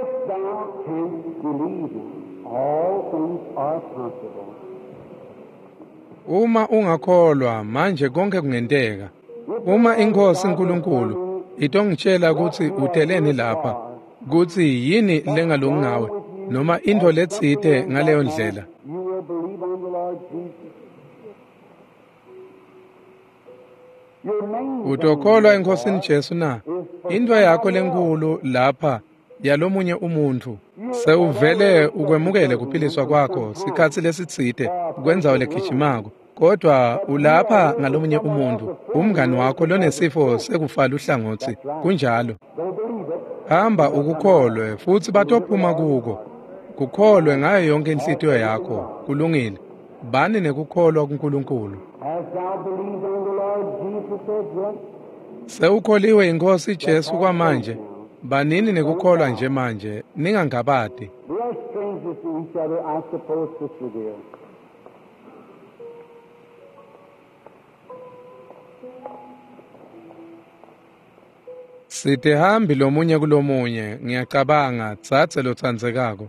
A: Uma ungakholwa manje konke kungenteka. Uma inkosi uNkulunkulu itongitshela ukuthi utheleni lapha, kuthi yini lengalungawe noma into letsite ngaleyo ndlela. Utokholwa enkosini Jesu na? Into yakho lenkulu lapha yalomunye umuntu. Sewuvele ukwemukele kuphiliswa kwakho sikhathi lesitsite kwenza olekhijimako. Kodwa ulapha ngalomunye umuntu, umngani wakho lonesifo sekufala uhlangothi. Kunjalo. Hamba ukukholwe futhi batophuma kuko. Kukholwe ngayo yonke inhlitiyo yakho, kulungile. Bani nekukholwa kuNkulunkulu. Sewukholiwe inkosi Jesu kwamanje, banini nekukholwa nje manje, ningangabadi. Sithe hambi lomunye kulomunye, ngiyacabanga tsatse lothandzekako.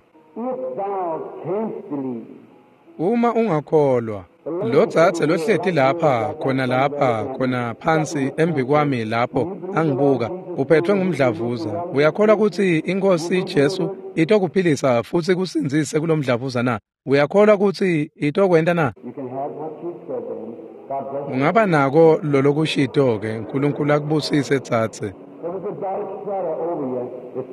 A: Uma ungakholwa, lo tsatse lohlethi lapha, khona lapha, khona phansi embi kwami lapho angibuka, uphethwe ngumdlavuza. Uyakholwa ukuthi inkosi Jesu itokuphilisa futhi kusinzise kulomdlavuza na? Uyakholwa ukuthi itokwenda na? Ungaba nako lolokushito ke, uNkulunkulu akubusise tsatse.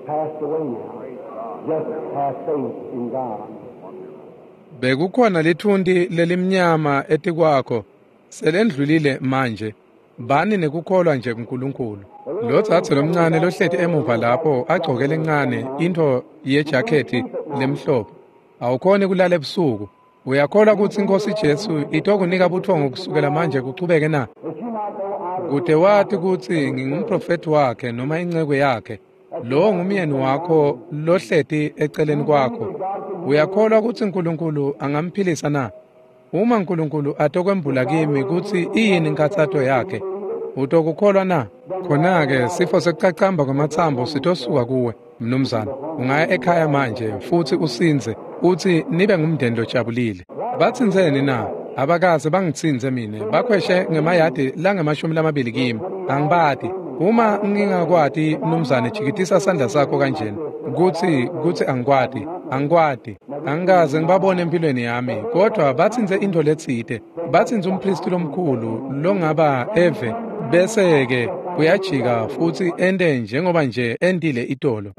B: passed away now. Just have faith in God.
A: Bekukhona lithundi lelimnyama etikwakho selendlulile manje. Bani nekukholwa nje kuNkulunkulu. Lo tsatse lomncane lohleti emuva lapho agcokele encane into yejakhethi lemhlophe. Awukhona kulala ebusuku. Uyakholwa ukuthi iNkosi Jesu itokunika buthongo kusukela manje kuchubeke na? Kude wathi ukuthi ngingumprofeti wakhe noma inceke yakhe. Lo ngumyeni wakho lohleti eceleni kwakho. Uyakholwa ukuthi uNkulunkulu angamphilisa na? Uma uNkulunkulu atokwembula kimi ukuthi iyini inkathato yakhe, utokukholwa na? Khona-ke sifo sekucacamba kwamathambo sitosuka kuwe, mnumzana. Ungaya ekhaya manje futhi usinze uthi nibe ngumndeni lojabulile. Batsinzeni na? Abakazi bangitsinze mina. Bakhweshe ngemayadi langamashumi lamabili kimi. Angibati. Uma ngingakwati mnumzane jikitisa sandla sakho kanjena. Kuthi kuthi angikwati, angikwati. Angikaze ngibabone empilweni yami. Kodwa batsinze into letsite. Batsinze umpristi lomkhulu longaba eve bese ke uyajika futhi ende njengoba nje endile itolo.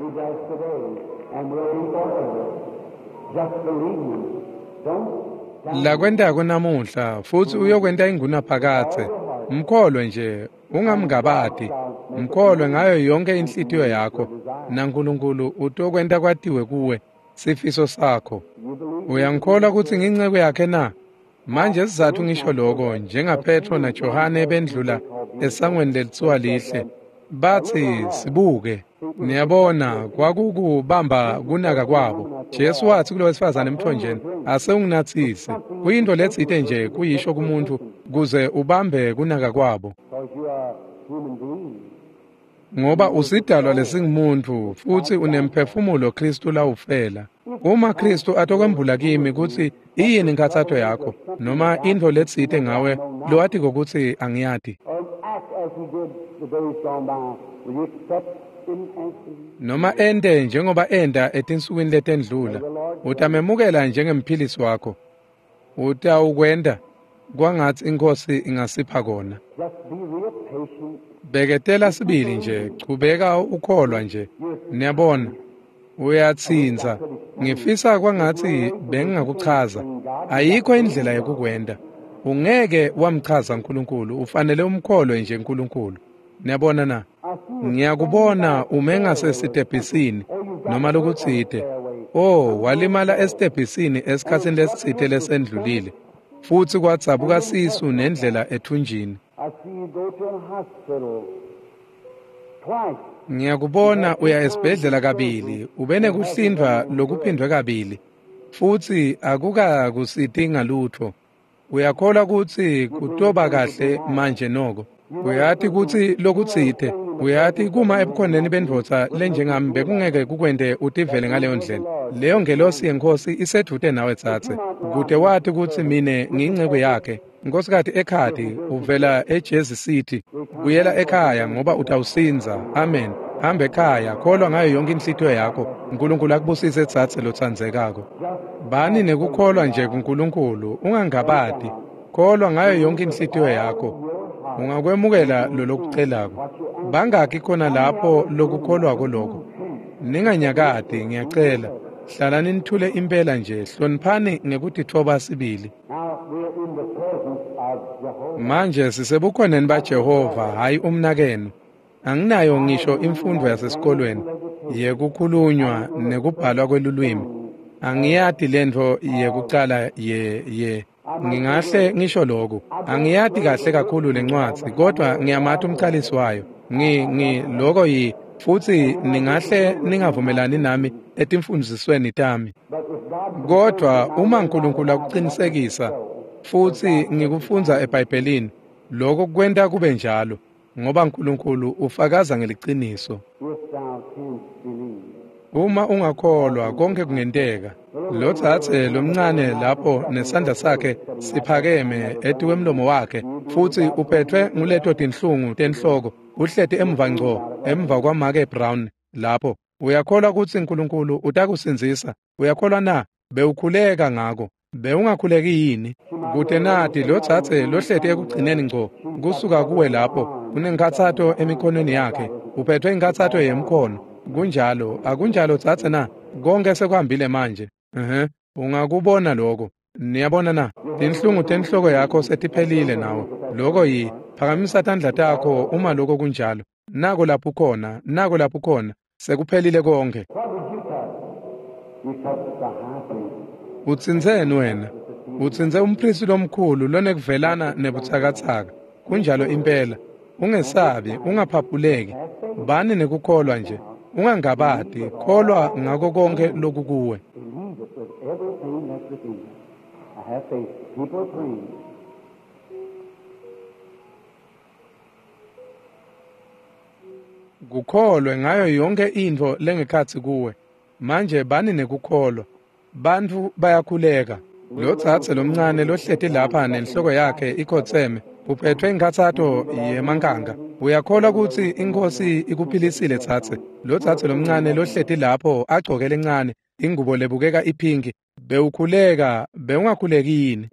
A: La kwenda kunamuhla futhi uyokwenda inguna phakathe. Mkholwe nje ungamngabati. Mkholwe ngayo yonke inhlitiyo yakho. NaNkulunkulu utokwenda kwatiwe kuwe sifiso sakho. Uyangikholwa ukuthi nginceke yakhe na? Manje sizathu ngisho lokho njengaPetro naJohane bendlula esangweni lelitsuwa lihle. Bathi sibuke. Niyabona kwakukubamba kunaka kwabo. Jesu wathi kulo wesifazane emthonjeni, ase unginathise. Kuyinto letsite nje kuyisho kumuntu kuze ubambe kunaka kwabo. Ngoba usidalwa lesingumuntu futhi unemphefumulo Kristu la ufela. Uma Kristu atokwembula kimi ukuthi iyini inkathato yakho noma into letsite ngawe lo athi ukuthi angiyati. Noma ende njengoba enda etinsukwini letendlula utamemukela njengemphilisi wakho. Utawukwenda kwangathi inkosi ingasipha kona. Beketela sibili nje, chubeka ukholwa nje. Niyabona uyatsinza. Ngifisa kwangathi bengingakuchaza. Ayikho indlela yokukwenda. Ungeke wamchaza uNkulunkulu, ufanele umkholwe nje uNkulunkulu. Niyabona na? Ngiyakubona umenga sesitebhisini noma lokutsite. Oh, walimala esitebhisini esikhatsini lesitsite lesendlulile. Futhi kwatsabuka sisu nendlela ethunjini. Ngiyakubona uya esibhedlela kabili, ubene kuhlindwa lokuphindwe kabili. Futhi akuka kusidinga lutho. Uyakholwa ukuthi kutoba kahle manje noko. Uyathi ukuthi lokutsite, uyathi kuma ebukhoneni bendvodza lenjengami bekungeke kukwende utivele ngaleyo ndlela. Leyo ngelosi yenkosi isedute nawe tsatse. Kude wathi ukuthi mine nginceke yakhe. Nkosikazi ekhadi uvela eJersey City. Buyela ekhaya ngoba utawusinza. Amen. Hamba ekhaya, kholwa ngayo yonke inhlitiyo yakho. uNkulunkulu akubusise tsatse lotsandzekako. Bani nekukholwa nje kuNkulunkulu, ungangabati. Kholwa ngayo yonke inhlitiyo yakho. Ungakwemukela lo lokucelako. Bangaki khona lapho lokukholwako lokho. Ninganyakati ngiyacela. Hlalani nithule impela nje, hloniphani ngekuthi thoba sibili. Manje sisebukhoneni baJehova, hayi umnakeno. Anginayo ngisho imfundo yasesikolweni yekukhulunywa nekubhalwa kwelulwimi. Angiyati lento yekucala ye ye ngingahle ngisho lokho. Angiyati kahle kakhulu lencwadi, kodwa ngiyamatha umchalisi wayo. Ngi ngi lokho yi futhi ningahle ningavumelani nami etimfundisweni tami. Kodwa uma uNkulunkulu akuqinisekisa futhi ngikufunza eBhayibhelini, lokho kwenta kube njalo ngoba uNkulunkulu ufakaza ngeliqiniso. Uma ungakholwa konke kungenteka. Lo tsatse lomncane lapho nesandla sakhe siphakeme etuwe emlomo wakhe futhi uphethwe nguleto tinhlungu tenhloko. Uhleti emva ngco emva kwaMake Brown lapho. Uyakholwa ukuthi uNkulunkulu utakusinzisa? Uyakholwa na? Bewukhuleka ngako. Bewungakhuleki yini? Kude nathi lo tsatse lohleti ekugcineni ngco kusuka kuwe lapho. Unenkathato emikhonweni yakhe. Uphethwe inkathato yemkhono. kunjalo akunjalo dzadze na konke sekuhambile manje ehe ungakubona lokho niyabona na tinhlungu tenhloko yakho setiphelile nawe lokho yi phakamisa tandla takho uma lokho kunjalo nako lapho ukhona nako lapho ukhona sekuphelile konke utsinzeni wena utsinze umpristi lomkhulu lonekuvelana nebuthakathaka kunjalo impela ungesabi ungaphaphuleki bani nekukholwa nje ungangabadi kholwa ngako konke lokhu kuwe kukholwe ngayo yonke into lengekhathi kuwe manje bani nekukholwa bantu bayakhuleka lo dzadze lomncane lohleti lapha nenhloko yakhe ikhotheme uphethwe inkathatho yemankanga uyakholwa ukuthi inkosi ikuphilisile dzadze lo dzadze lomncane lohleti lapho agcokele encane ingubo lebukeka iphinki bewukhuleka bewungakhuleki yini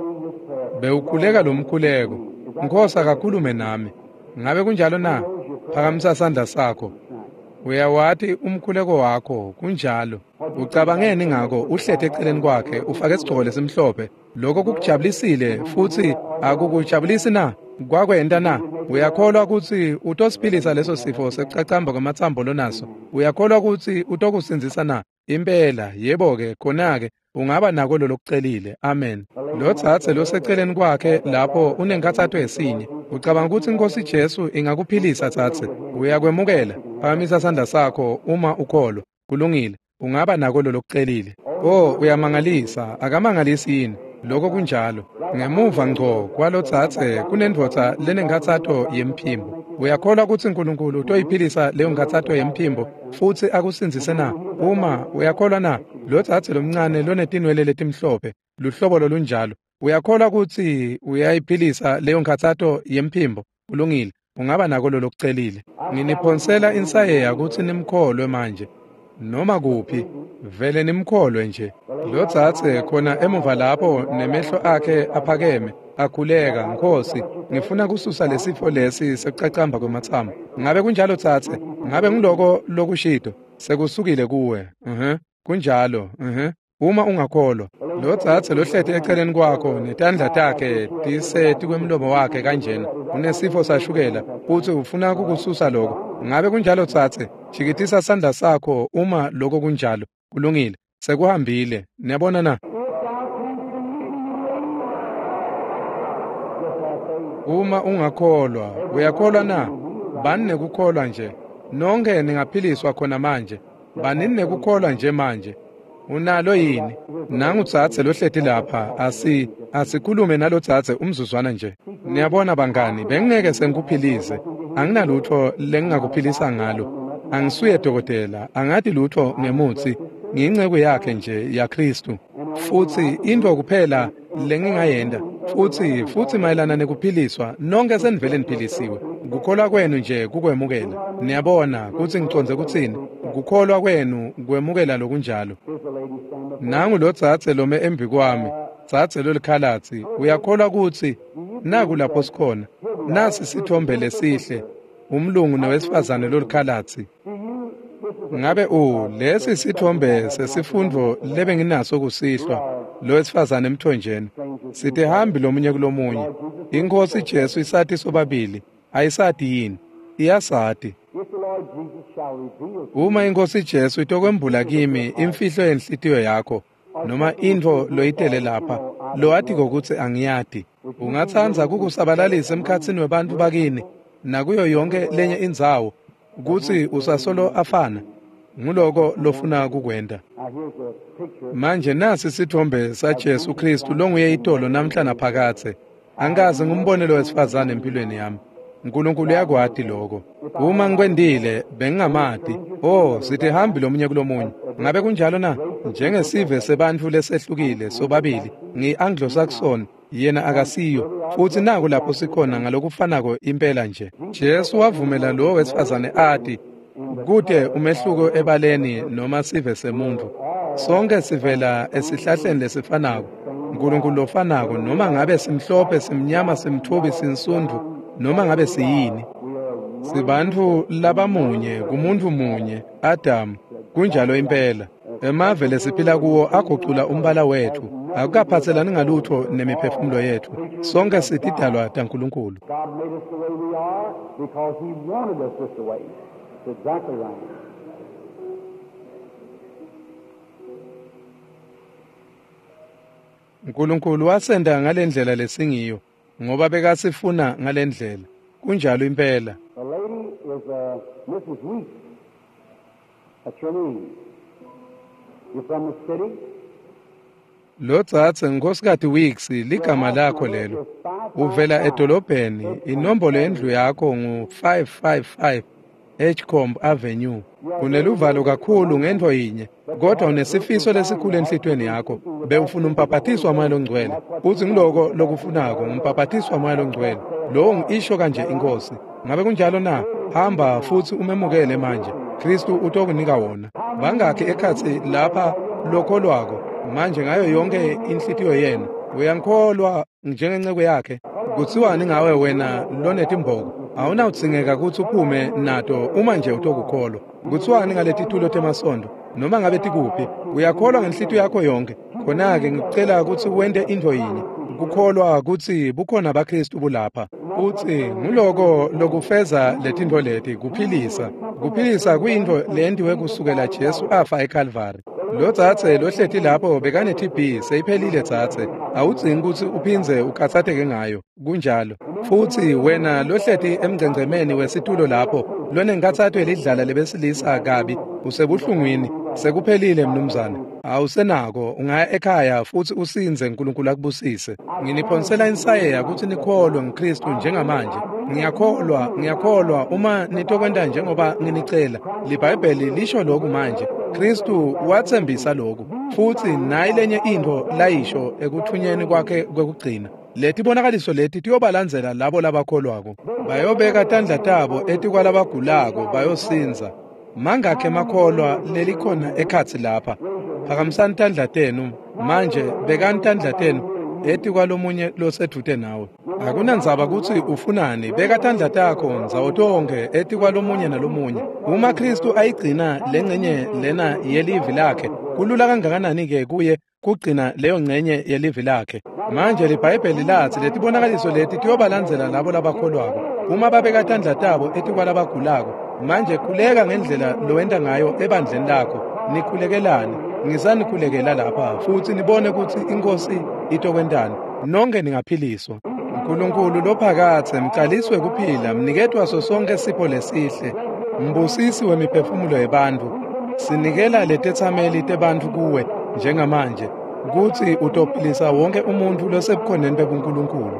A: bewukhuleka lo mkhuleko Nkosi akakhulume nami ngabe kunjalo na phakamisa isandla sakho uyawathi umkhuleko wakho kunjalo ucabangeni ngako uhlethe eceleni kwakhe ufake isigcoko lesimhlophe lokho kukujabulisile futhi akukujabulisi na kwakwenta na uyakholwa ukuthi utosiphilisa leso sifo secacamba kwamathambo lonaso uyakholwa ukuthi utokusinzisa na impela yebo ke khona ke ungaba nako lo lokucelile amen lo dzadze loseceleni kwakhe lapho unenkathatho yesinye ucabanga ukuthi inkosi Jesu ingakuphilisa dzadze uyakwemukela phakamisa isandla sakho uma ukholo kulungile ungaba nako lo lokucelile oh uyamangalisa akamangalisi yini lokho kunjalo ngemuva ngco kwalo dzadze kunendvodza lenenkathatho yemphimbo uyakholwa ukuthi uNkulunkulu utoyiphilisa leyo nkathatho yemphimbo futhi akusinzise na uma uyakholwa na lo dzadze lomncane lonetinwele letimhlophe luhlobo lolunjalo uyakholwa ukuthi uyayiphilisa leyo nkathatho yemphimbo ulungile ungaba nako lo lokucelile nginiphonsela insayeya ukuthi nimkholwe manje noma kuphi vele nimkholwe nje lo dzadze khona emuva lapho nemehlo akhe aphakeme akhuleka Nkosi ngifuna kususa lesifo lesi secacamba kwamathambo ngabe kunjalo dzadze ngabe ngiloko lokushido sekusukile kuwe mhm kunjalo mhm uma ungakholwa lo dzadze lohlethe eceleni kwakho netandla takhe tisethi kwemlomo wakhe kanjena unesifo sashukela futhi ufuna ukukususa lokho ngabe kunjalo dzadze jikitisa isandla sakho uma lokho kunjalo kulungile sekuhambile niyabona na uma ungakholwa uyakholwa na bani nekukholwa nje nonke ningaphiliswa khona manje bani nekukholwa nje manje unalo yini nangu dzadze lohlethi lapha asi asikhulume nalo dzadze umzuzwana nje niyabona bangani bengeke sengikuphilize anginalutho lengingakuphilisa ngalo angisuye dokotela angathi lutho ngemuthi ngiyingcebo yakhe nje yaKristu futhi into kuphela lengingayenda futhi futhi mayelana nekuphiliswa nonke senivele niphilisiwe ukukholwa kwenu nje kukwemukela niyabona ukuthi ngiconze kuthini ukukholwa kwenu kwemukela lokunjalo nangu lo dzadze lome embi kwami dzadze lolikhalathi uyakholwa ukuthi naku lapho sikhona nasi sithombe lesihle umlungu nowesifazane lolikhalathi ngabe u lesi sithombe sesifundo lebe nginaso kusihlwa lo wesifazane emthonjeni sithi hambi lomunye kulomunye inkosi Jesu isathi sobabili ayisathi yini iyasathi uma inkosi Jesu itokwembula kimi imfihlo yenhlitiyo yakho noma into loyitele lapha lo athi ukuthi angiyadi ungathanza kukusabalalisa emkhatsini webantu bakini nakuyo yonke lenye indzawo ukuthi usasolo afana nguloko lofuna kukwenda manje nasi sithombe saJesu Kristu longuye itolo namhla naphakathe angaze ngumbonelo wesifazane empilweni yami uNkulunkulu yakwati lokho uma ngikwendile bengingamadi oh sithi hambi lomunye kulomunye ngabe kunjalo na njengesive sebantu lesehlukile sobabili ngi-Anglo-Saxon yena akasiyo futhi naku lapho sikhona ngalokufanako impela nje Jesu wavumela lo wesifazane athi kude umehluko ebaleni noma sive semuntu sonke sivela esihlahleni lesifanako uNkulunkulu lofanako noma ngabe simhlophe simnyama simthubi sinsundu noma ngabe siyini Sibantu labamunye kumuntu munye, Adam, kunjalo impela. Emave lesiphila kuwo aguqula umbala wethu, akukaphathelani ngalutho nemiphefumulo yethu. Sonke sitidalwa taNkulunkulu.
B: God made us the way we are because He wanted us this way. It's exactly right.
A: uNkulunkulu wasenda ngalendlela lesingiyo ngoba bekasifuna ngalendlela. Kunjalo impela.
B: The lady is uh, Missus Weeks. That's your name. You're from the city?
A: Lo dzathe nkosikazi Weeks ligama lakho lelo. Uvela edolobheni, inombolo yendlu yakho ngu five five five Edgecombe Avenue. Uneluvalo kakhulu ngento yinye, kodwa unesifiso lesikhulu enhlitweni yakho. Bewufuna umpaphathiso wamoya ongcwele. Uthi ngiloko lokufunako umpaphathiso wamoya ongcwele. Lo ngisho kanje inkosi. Ngabe kunjalo na? Hamba futhi umemukele manje. Kristu utokunika wona. Bangakhe ekhathi lapha lokholwako manje ngayo yonke inhlitiyo yena. Uyangikholwa njengenceke yakhe. Kuthiwani ngawe wena lonetimbogo? Awunawudzingeka ukuthi uphume nato uma nje utokukholwa. Kuthiwani ngalethi tulo temasondo? Noma ngabe tikuphi, uyakholwa ngenhlitiyo yakho yonke. Khona-ke ngikucela ukuthi wende into yinye. Ukukholwa ukuthi bukhona abaKristu bulapha. Uthi nguloko lokufeza letinto leti kuphilisa. Kuphilisa kuyinto lendiwe kusukela Jesu afa eCalvary. Lo dzathe lohlethi lapho bekane-T B seyiphelile dzathe. Awudzingi ukuthi uphinze ukhathatheke ngayo. Kunjalo. Futhi wena lohlethi emgcengcemeni wesitulo lapho lonenkathatho lidlala lebesilisa kabi usebuhlungwini. Sekuphelile mnumzane. Awusenako ungaya ekhaya futhi usinze uNkulunkulu akubusise. Nginiphonsela insayeya ukuthi nikholwe ngKristu njengamanje. Ngiyakholwa, ngiyakholwa uma nitokwenda njengoba nginicela. LiBhayibheli lisho lokhu manje. Kristu wathembisa lokhu. Futhi nayi lenye into layisho ekuthunyeni kwakhe kwekugcina. Lethi bonakaliso lethi tiyobalandzela labo labakholwako. Bayobeka tandla tabo eti kwalabagulako bayosinza. Mangakhe makholwa lelikhona ekhathi lapha. Phakamisani tandla tenu manje bekani tandla tenu eti kwalomunye losedute nawe. Akunandzaba ukuthi ufunani, beka tandla takho nzawo tonke eti kwalomunye nalomunye. Uma Kristu ayigcina lengcenye lena yelivi lakhe, kulula kangakanani ke kuye kugcina leyo ngcenye yelivi lakhe. Manje liBhayibheli lathi letibonakaliso leti tiyobalandzela labo labakholwako. Uma babeka tandla tabo eti kwalabagulako, manje khuleka ngendlela lowenda ngayo ebandleni lakho. Nikhulekelane, ngizanikhulekela lapha futhi nibone ukuthi inkosi itokwendani. Nonke ningaphiliswa. uNkulunkulu lophakathe mcaliswe kuphila, mniketwa sosonke sipho lesihle. Mbusisi wemiphefumulo yebantu. Sinikela letethameli tebantu kuwe njengamanje. Kuthi utophilisa wonke umuntu losebukhoneni bebuNkulunkulu.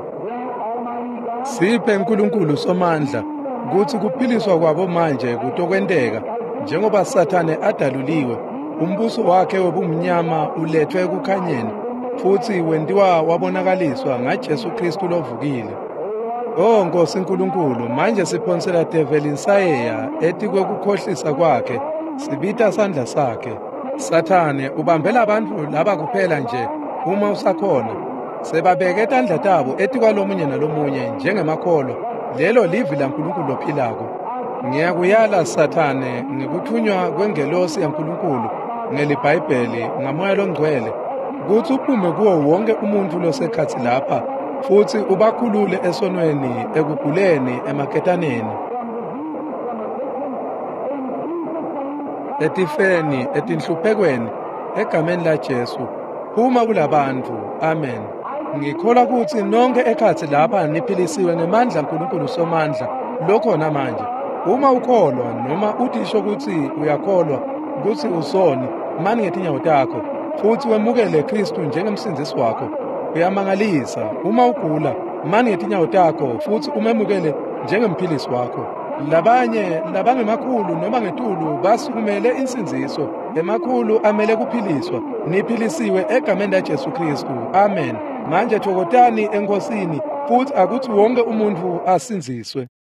A: Siphe uNkulunkulu somandla kuthi kuphiliswa kwabo manje kutokwendeka njengoba Sathane adaluliwe. Umbuso wakhe wobumnyama ulethwe kukhanyeni futhi wendiwa wabonakaliswa ngaJesu Kristu lovukile. Oh Nkosi uNkulunkulu, manje siphonsela devil insayeya eti kwekukhohlisa kwakhe, sibita sandla sakhe. Sathane ubambela abantu laba kuphela nje uma usakhona. Sebabeke tandla tabo eti kwalomunye nalomunye njengemakholwa. Lelo livi laNkulunkulu lophilako. Ngiyakuyala Sathane ngikuthunywa kwengelosi yaNkulunkulu ngeliBhayibheli ngamoya ongcwele kuthi uphume kuwo wonke umuntu losekhathi lapha futhi ubakhulule esonweni, ekuguleni, emaketaneni, etifeni, etinhluphekweni egameni laJesu. Phuma kulabantu. Amen. Ngikholwa ukuthi nonke ekhathi lapha niphilisiwe ngemandla uNkulunkulu somandla lokhona manje. Uma ukholwa noma uthisho ukuthi uyakholwa ukuthi usoni, mani ngetinyawo takho futhi wemukele Kristu njengemsindisi wakho, uyamangalisa. Uma ugula, mani ngetinyawo takho futhi umemukele njengemphilisi wakho. Labanye labangemakhulu noma ngetulu basukumele insinziso. Emakhulu amele kuphiliswa. Niphilisiwe egameni laJesu Kristu. Amen. Manje thokotani enkosini futhi akuthi wonke umuntu asinziswe.